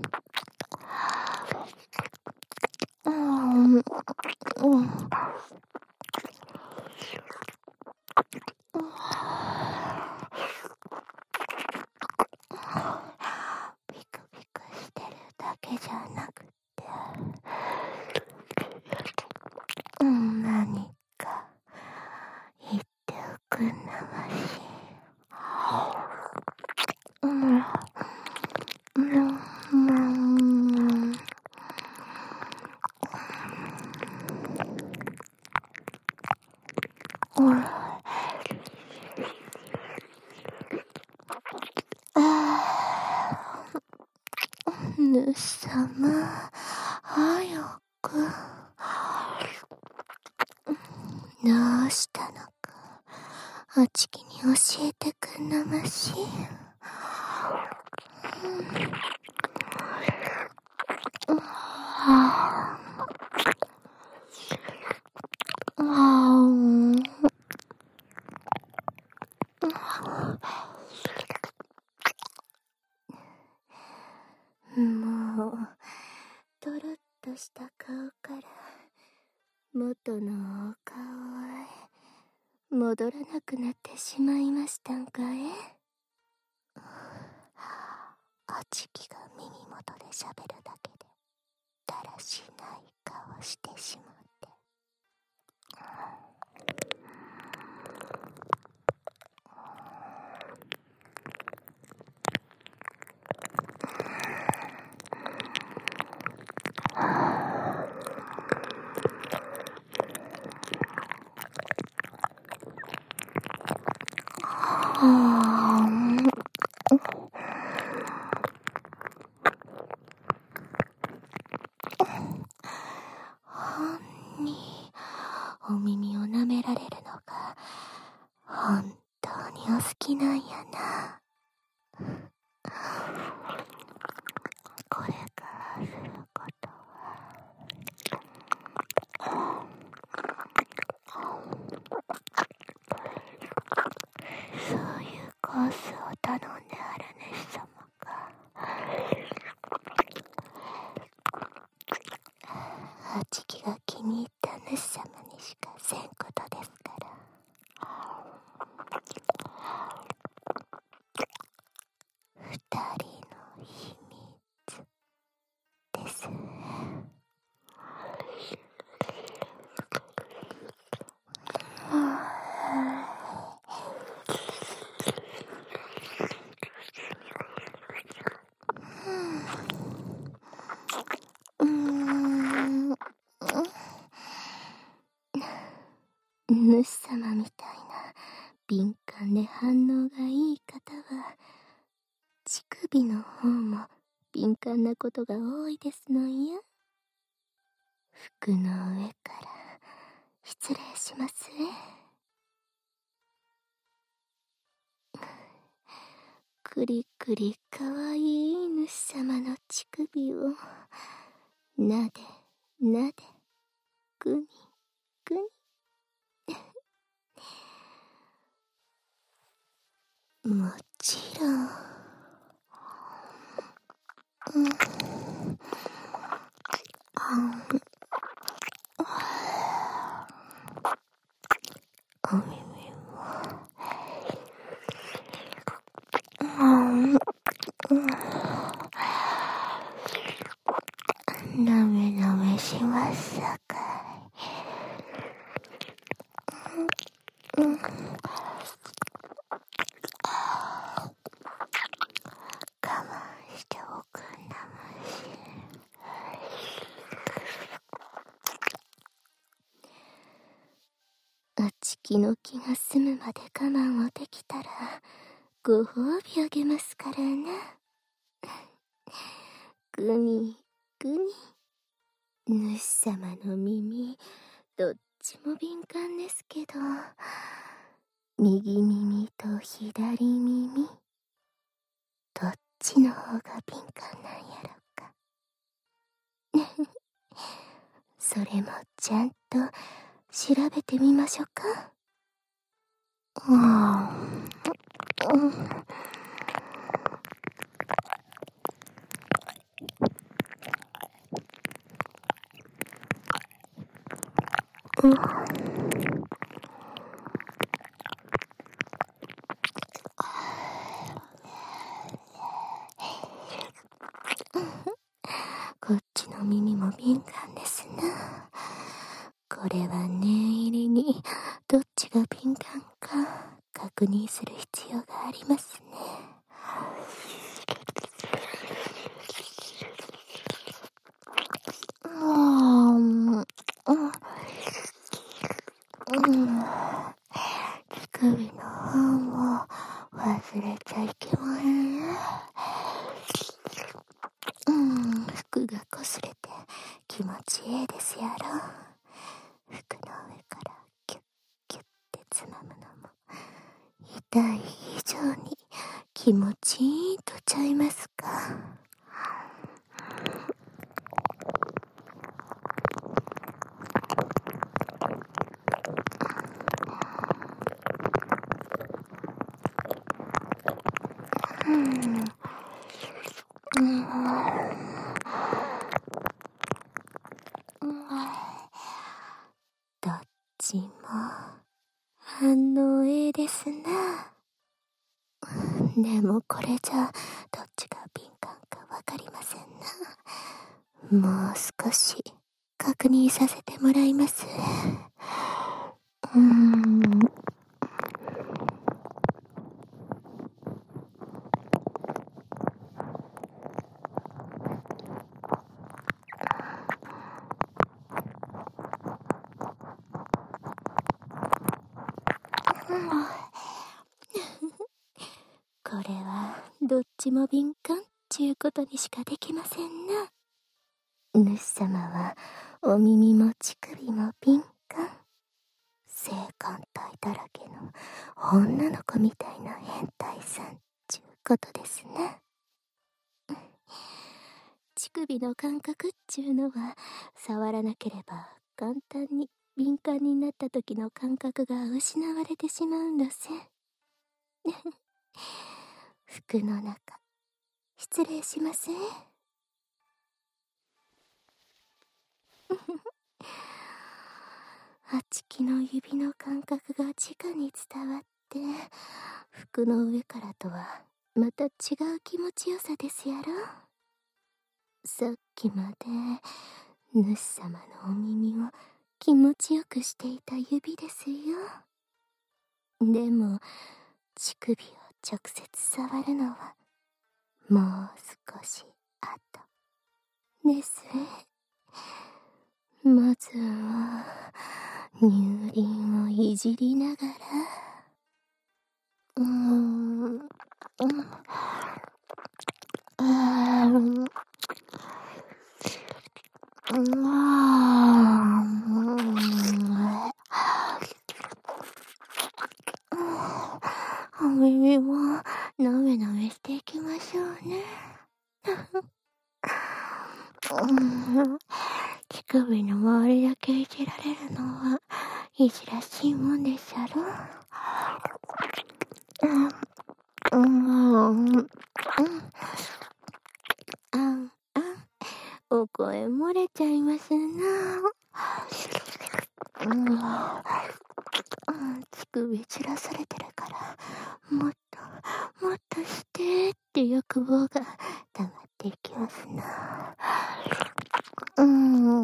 うんうんピクピクしてるだけじゃなくて、うん、何か言っておくんなまし。うんうんうんうんぬさま、早く。どうしたのか、あちきに教えてくんなまし。うん、はあ、あもう、とろっとした顔から元のお顔へ戻らなくなってしまいましたんかえ。あちきが耳元でしゃべるだけでだらしない顔してしまって、はぁ、ほんにお耳を舐められるのが本当にお好きなんやな。これからすることは、そういうコースを頼んである主様が、あちきが気に入った主様にしかせんことですから。二人の秘密です。うーん、主様みたいな敏感で反応がいい方は乳首の方も敏感なことが多いですのや。服の上から失礼しますえ。くりくりかわいい主様の乳首をなでなでぐにぐにもちろん、うん、あお耳も、うんなめなめしますさかい、うん、我慢しておくんなまし。あちきの気が済むまで我慢をできたらご褒美あげますからな。グミグミ、主様の耳どっちも敏感ですけど、右耳と左耳どっちの方が敏感なんやろか。それもちゃんと調べてみましょうか。うんこっちの耳も敏感ですな。これは念入りにどっちが敏感か確認する必要がありますね。うーん、うん、乳首の方を忘れちゃいけませんよ。うん、服が擦れて気持ちいいですやろ。服の上からキュッキュッてつまむのも痛い以上に気持ちいいとちゃいますか。うん、うん、どっちも反応ええですな。でもこれじゃどっちが敏感かわかりませんな。もう少し確認させてもらいます。うーん。これはどっちも敏感ちゅうことにしかできませんな。主様はお耳も乳首も敏感。性感帯だらけの女の子みたいな変態さんちゅうことですね。乳首の感覚っちゅうのは触らなければ簡単に敏感になった時の感覚が失われてしまうんだせ。服の中失礼します。あちきの指の感覚が直に伝わって服の上からとはまた違う気持ちよさですやろ。さっきまで主様のお耳を気持ちよくしていた指ですよ。でも乳首を直接触るのはもう少し後ですね。まずは乳輪をいじりながら、うーん、うん、あー、うん、あー、お耳もなめなめしていきましょうね。うん、乳首の周りだけいじられるのはいじらしいもんでしゃろ。うん、うん、うん、あん、あん、お声漏れちゃいますな。うん、うん、乳首散らされてるからもっともっとしてって欲望が溜まっていきますな。うん、うん、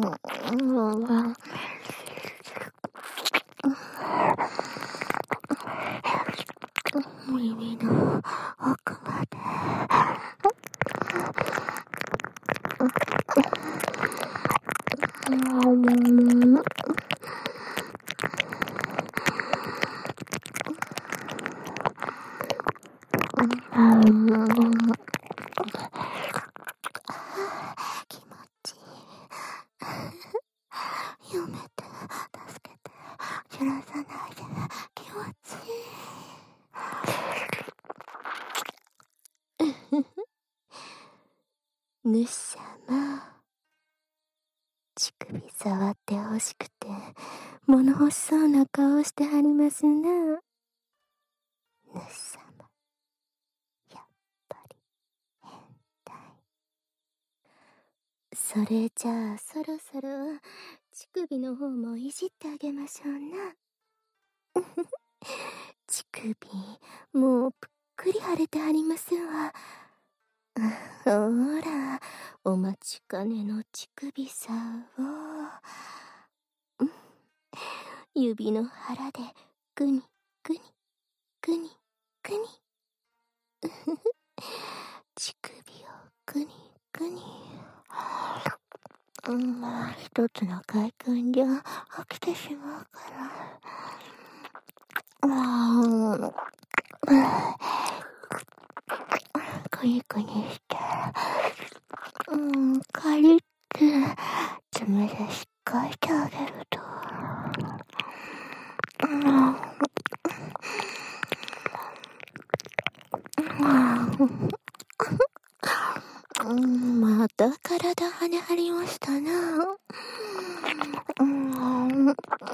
耳の奥まで。うん、気持ちいい。やめて、助けて、知らさないで、気持ちいい。主様、乳首触ってほしくて物欲しそうな顔してはりますな。主様、やっぱり変態。それじゃあそろそろ乳首の方もいじってあげましょうな。乳首もうぷっくり腫れてはりますわ。 ほら、お待ちかねの乳首さを、指の腹でグニグニグニグニ乳首をグニグニ。うん、一つの快感じゃ飽きてしまうから。うん、グニグニして、うん、カリッて爪でしっかいてあげると、うん、また体跳ね張りましたな。うん、うん、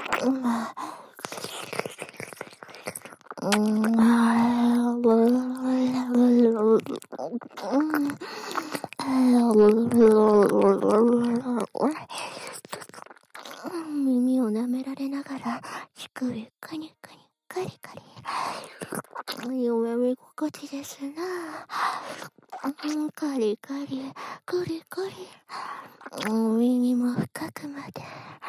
耳を舐められながら乳首カニカニカリカリ、夢見心地ですな。カリカリカリカリ、耳も深くまで、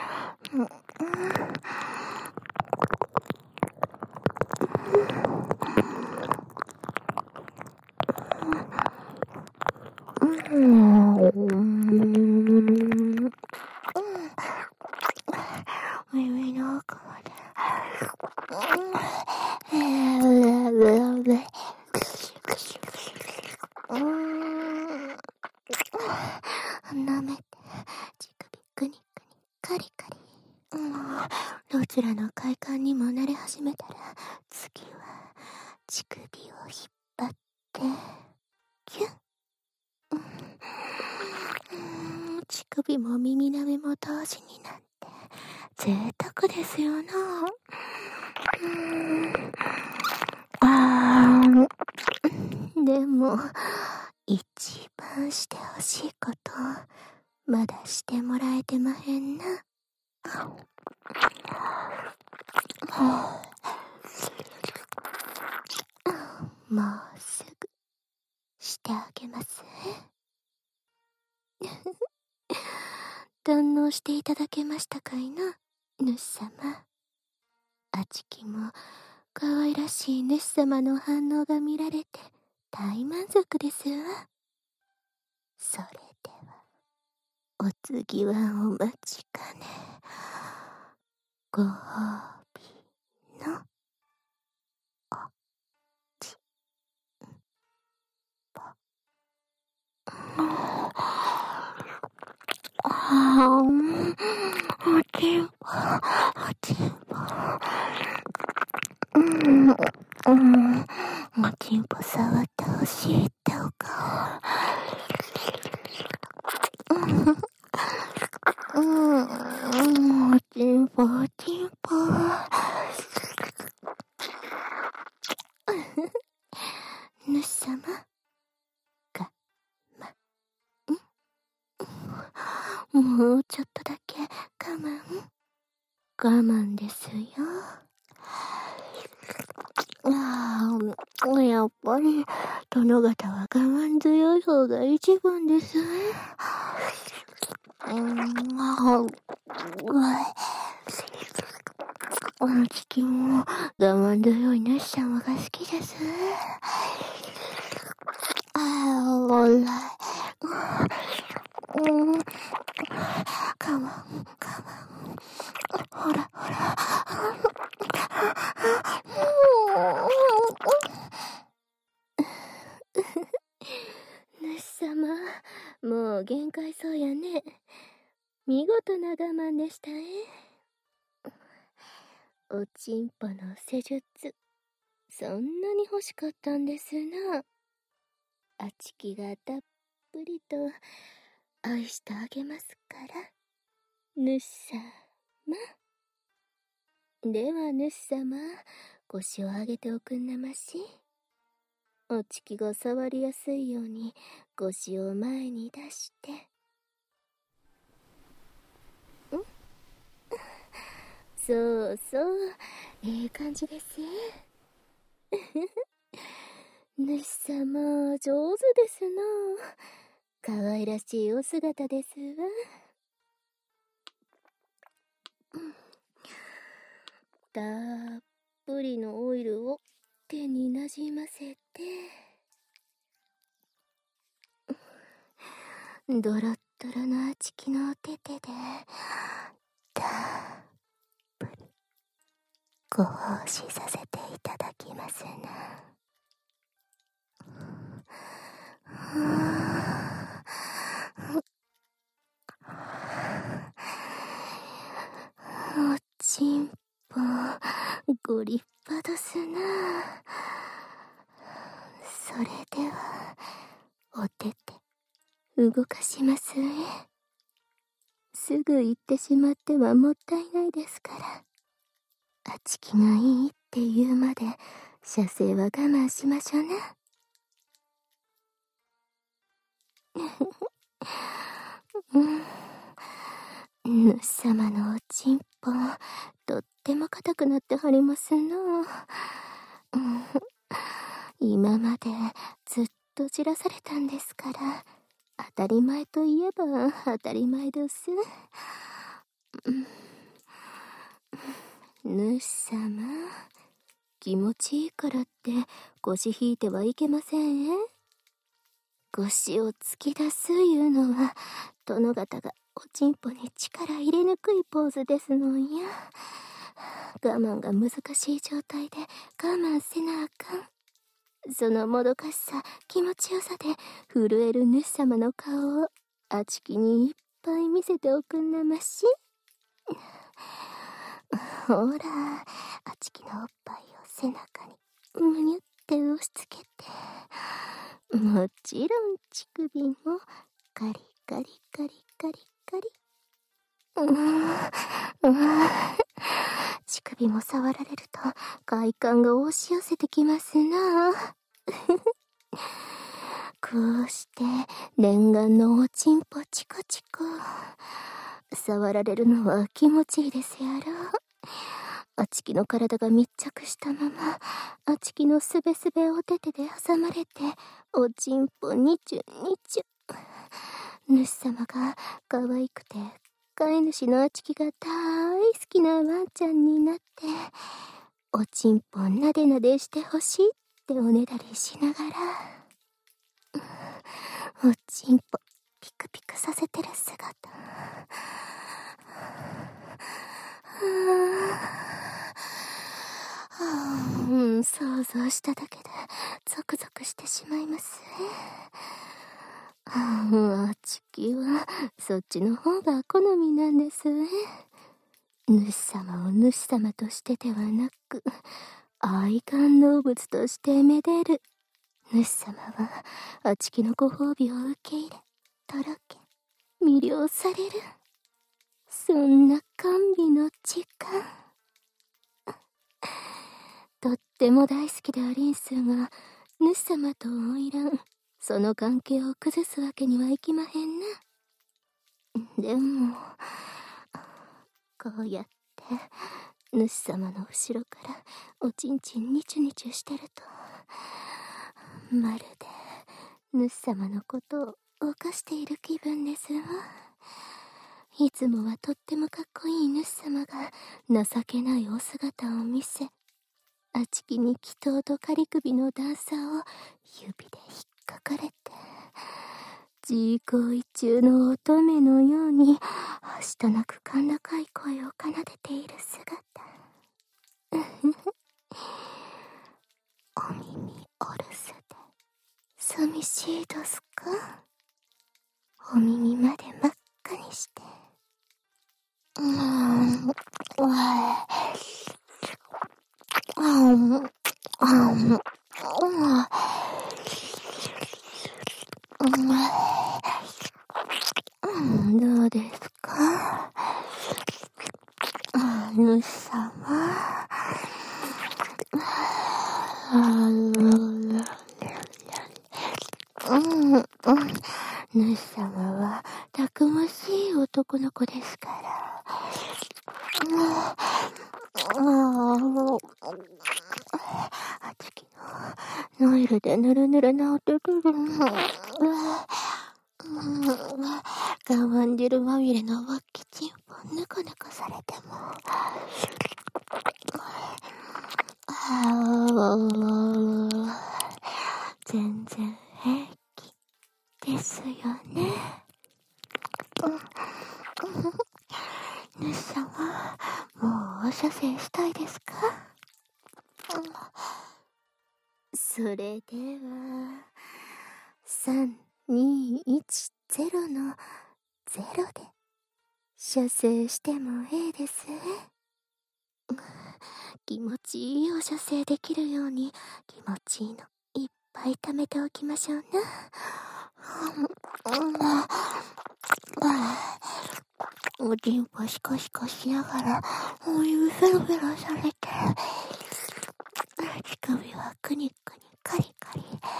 耳の奥まで、舐めて乳首グニグニカリカリ。どちらの快感にも慣れ始めたら、次は乳首を引っ張ってキュン。乳首も耳舐めも同時になんて贅沢ですよな。あー、でも一番してほしいことまだしてもらえてまへんな。もうすぐしてあげます堪能していただけましたかいな、主様。あちきも可愛らしい主様の反応が見られて大満足ですわ。それではお次はお待ちかね、ご褒美のおちんぽ。あー、おちんぽ、おちんぽ。うん、うん、おちんぽ触ってほしいってお顔。うん、おちんぽ、おちんぽ。主様、が、ま、んもうちょっとだけ我慢。我慢ですよ。ああ、やっぱり殿方は我慢強い方が一番ですね。うん、ああ、チキンも我慢強い主様が好きです。ああ、おらい。うん、我慢、我慢。ほら、ほら。主様、もう限界そうやね。見事な我慢でしたね。おちんぽの施術、そんなに欲しかったんですな。あちきがたっぷりと愛してあげますから、主様。では主様、腰を上げておくんなまし。おちきが触りやすいように腰を前に出して。んそうそう、ええ感じです。主主様、上手ですな。可愛らしいお姿ですわ。たっぷりのオイルを手になじませて、ドロッドロのあちきのお手手でたっぷりご奉仕させていただきますな。おちんぽご立派ですな。それではお手手動かしますえ。すぐ行ってしまってはもったいないですから、あちきがいいって言うまで射精は我慢しましょうな。うん、主様のおちんぽとっても硬くなってはりますな。うん、今までずっとじらされたんですから、当たり前といえば当たり前です。主様、気持ちいいからって腰引いてはいけませんえ。腰を突き出すいうのは殿方がおちんぽに力入れにくいポーズですのんや。我慢が難しい状態で我慢せなあかん。そのもどかしさ、気持ちよさで震える主様の顔をあちきにいっぱい見せておくんなまし。ほら、あちきのおっぱいを背中にむにゅって押し付けて、もちろん乳首もカリカリカリカリカリ。うーん、うーん、乳首も触られると快感が押し寄せてきますな。こうして念願のおちんぽチコチコ触られるのは気持ちいいですやろ。あちきの体が密着したまま、あちきのすべすべお手手で挟まれて、おちんぽにちゅにちゅ。主様が可愛くて飼い主のあちきが大好きなワンちゃんになって、おちんぽなでなでしてほしいっておねだりしながら、おちんぽピクピクさせてる姿、うん、想像しただけでゾクゾクしてしまいますね。あちきはそっちの方が好みなんですね。主様を主様としてではなく、愛玩動物としてめでる主様はあちきのご褒美を受け入れ、とろけ魅了される、そんな甘美の時間。とっても大好きでありんすが、主様と花魁、その関係を崩すわけにはいきまへんな。でもこうやって主様の後ろからおちんちんニチュニチュしてると、まるで主様のことを犯している気分ですわ。いつもはとってもかっこいい主様が情けないお姿を見せ、あちきに祈祷と仮首の段差を指で引っかかれて、自行為中の乙女のようにはしたなく甲高い声を奏でている姿。お耳お留守で寂しいどすか。お耳まで真っ赤にして、うーん、うわー、うん、うん、うん、どうですか、主様。うん、うん、主様はたくましい男の子ですから。あちきのオイルでぬるぬるなってくる。我慢汁まみれのわっきちんぽぬかぬかされても。全然平気ですよね。主様、もうお射精したいですか？それでは、さん、に、いち、ゼロのゼロで射精してもええです。気持ちいいお射精できるように気持ちいいのいっぱい貯めておきましょうね。おちんぽシコシコしながらお湯フェロフェロされて、乳首はクニクニカリカリ。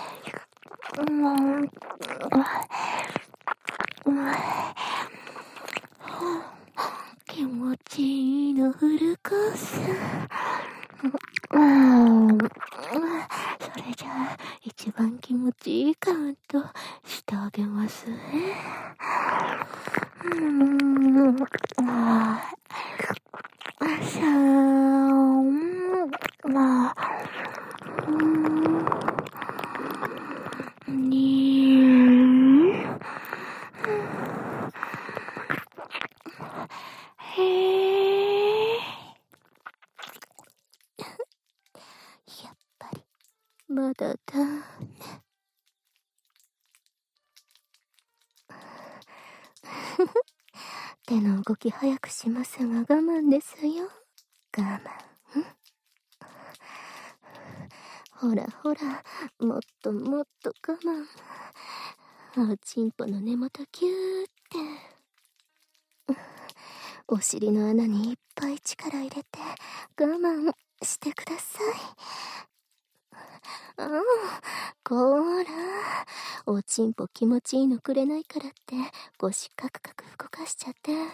うん気持ちいいのフルコース。それじゃあ一番気持ちいいカウントしてあげますね。うーんあさんまにへーやっぱりまだだね。手の動き早くしますが我慢ですよ。我慢。ほらほら、もっともっと我慢。おちんぽの根元キューって。お尻の穴にいっぱい力入れて我慢してください。ああ、こーら。おちんぽ気持ちいいのくれないからって腰カクカク動かしちゃってね。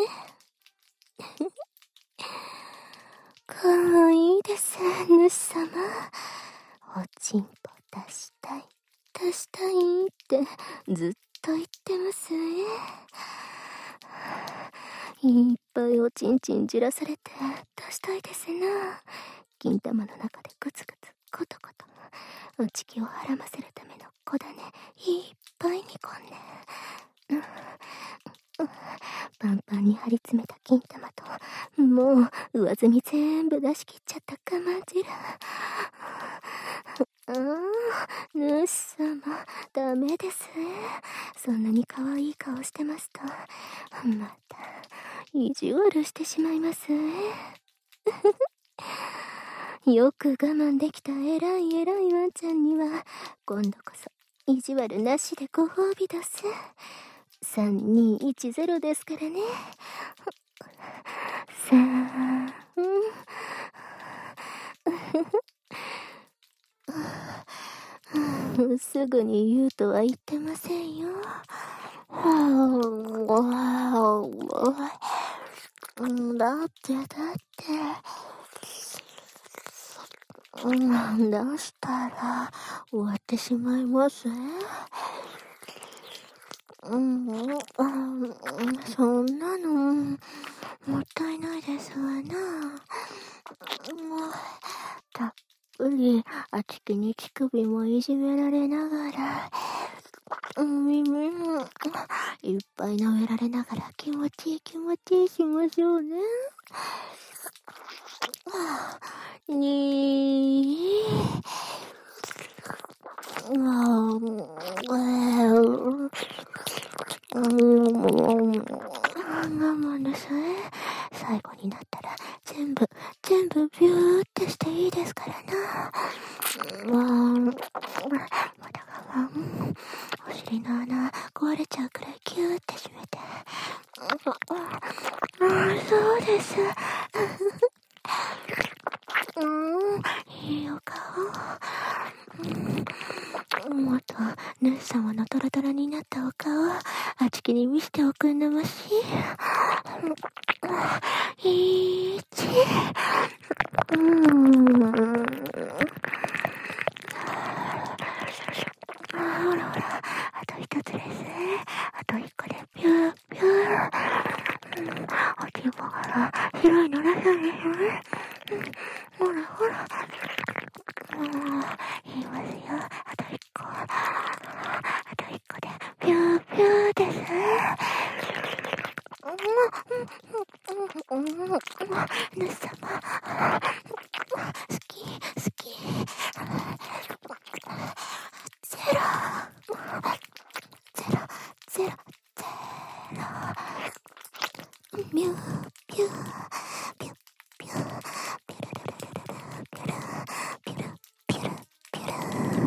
かわいいです、主様。おちんぽ出したい、出したいってずっと言ってますね。いっぱいおちんちんじらされて出したいですな。金玉の中でグツグツコトコトおちきをはらませるための小種いっぱい煮込んで、うんうん、パンパンに張り詰めた金玉ともう上澄み全部出し切っちゃった我慢汁。ああ、主様、ダメです。そんなに可愛い顔してますとまた意地悪してしまいますよく我慢できた偉い偉いワンちゃんには今度こそ意地悪なしでご褒美出す。さんにいちゼロですからね。さあ、うん、すぐに言うとは言ってませんよ。だってだってうん、出したら終わってしまいますね。うん、うん、そんなのもったいないですわな。もうたっぷりあちきに乳首もいじめられながら、耳もいっぱい舐められながら気持ちいい気持ちいいしましょうね。にー我慢ですね。最後になったら全部全部ビューってしていいですからな。まだ我慢。お尻の穴壊れちゃうくらいキューって締めて。ああ、そうです。うん、いいお顔。うん、もっと主様のトロトロになったお顔あちきに見せておくんなまし。いち、うん、 ら、あと一つです。あと一個でピューピュー。うん、おちんぽから広いの出すんですよね。うん、ほらほら。うん、言いますよ。あと一個。あと一個でピューピューです。うん、うん、うん、うん、うん、ぬ様。好き、好き。ゼロ。ゼロ、ゼロ、ゼロ。ミュー、ピュー、ピュー、ピュー、ピュルルルルルル、ピュル、ピュル、ピュル、ピュル。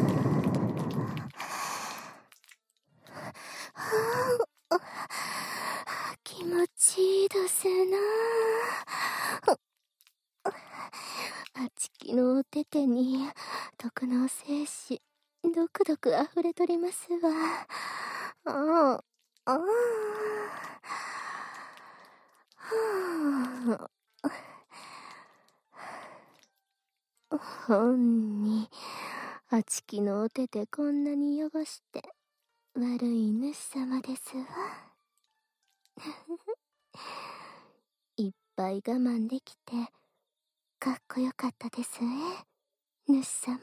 はぁ、気持ちいいですなぁ。あちきのおててに毒の精子どくどくあふれとりますわ。ああ、ああ、はあ。ほんにあちきのおててこんなに汚して悪い主様ですわ。いっぱい我慢できてかっこよかったですね、主様。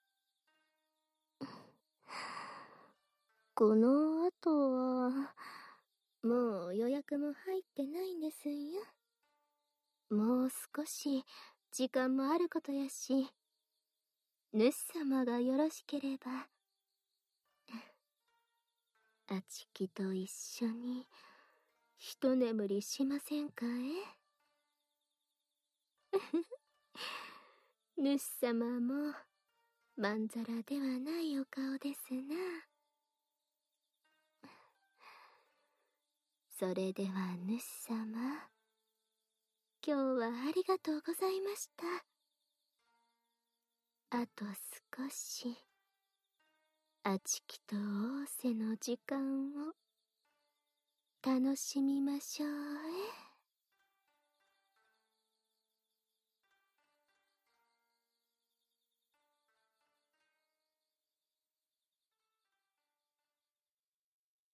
この後はもう予約も入ってないんですよ。もう少し時間もあることやし、主様がよろしければあちきと一緒に一眠りしませんかえ。主様もまんざらではないお顔ですな。それでは主様、今日はありがとうございました。あと少しあちきと仰せの時間を楽しみましょうえ。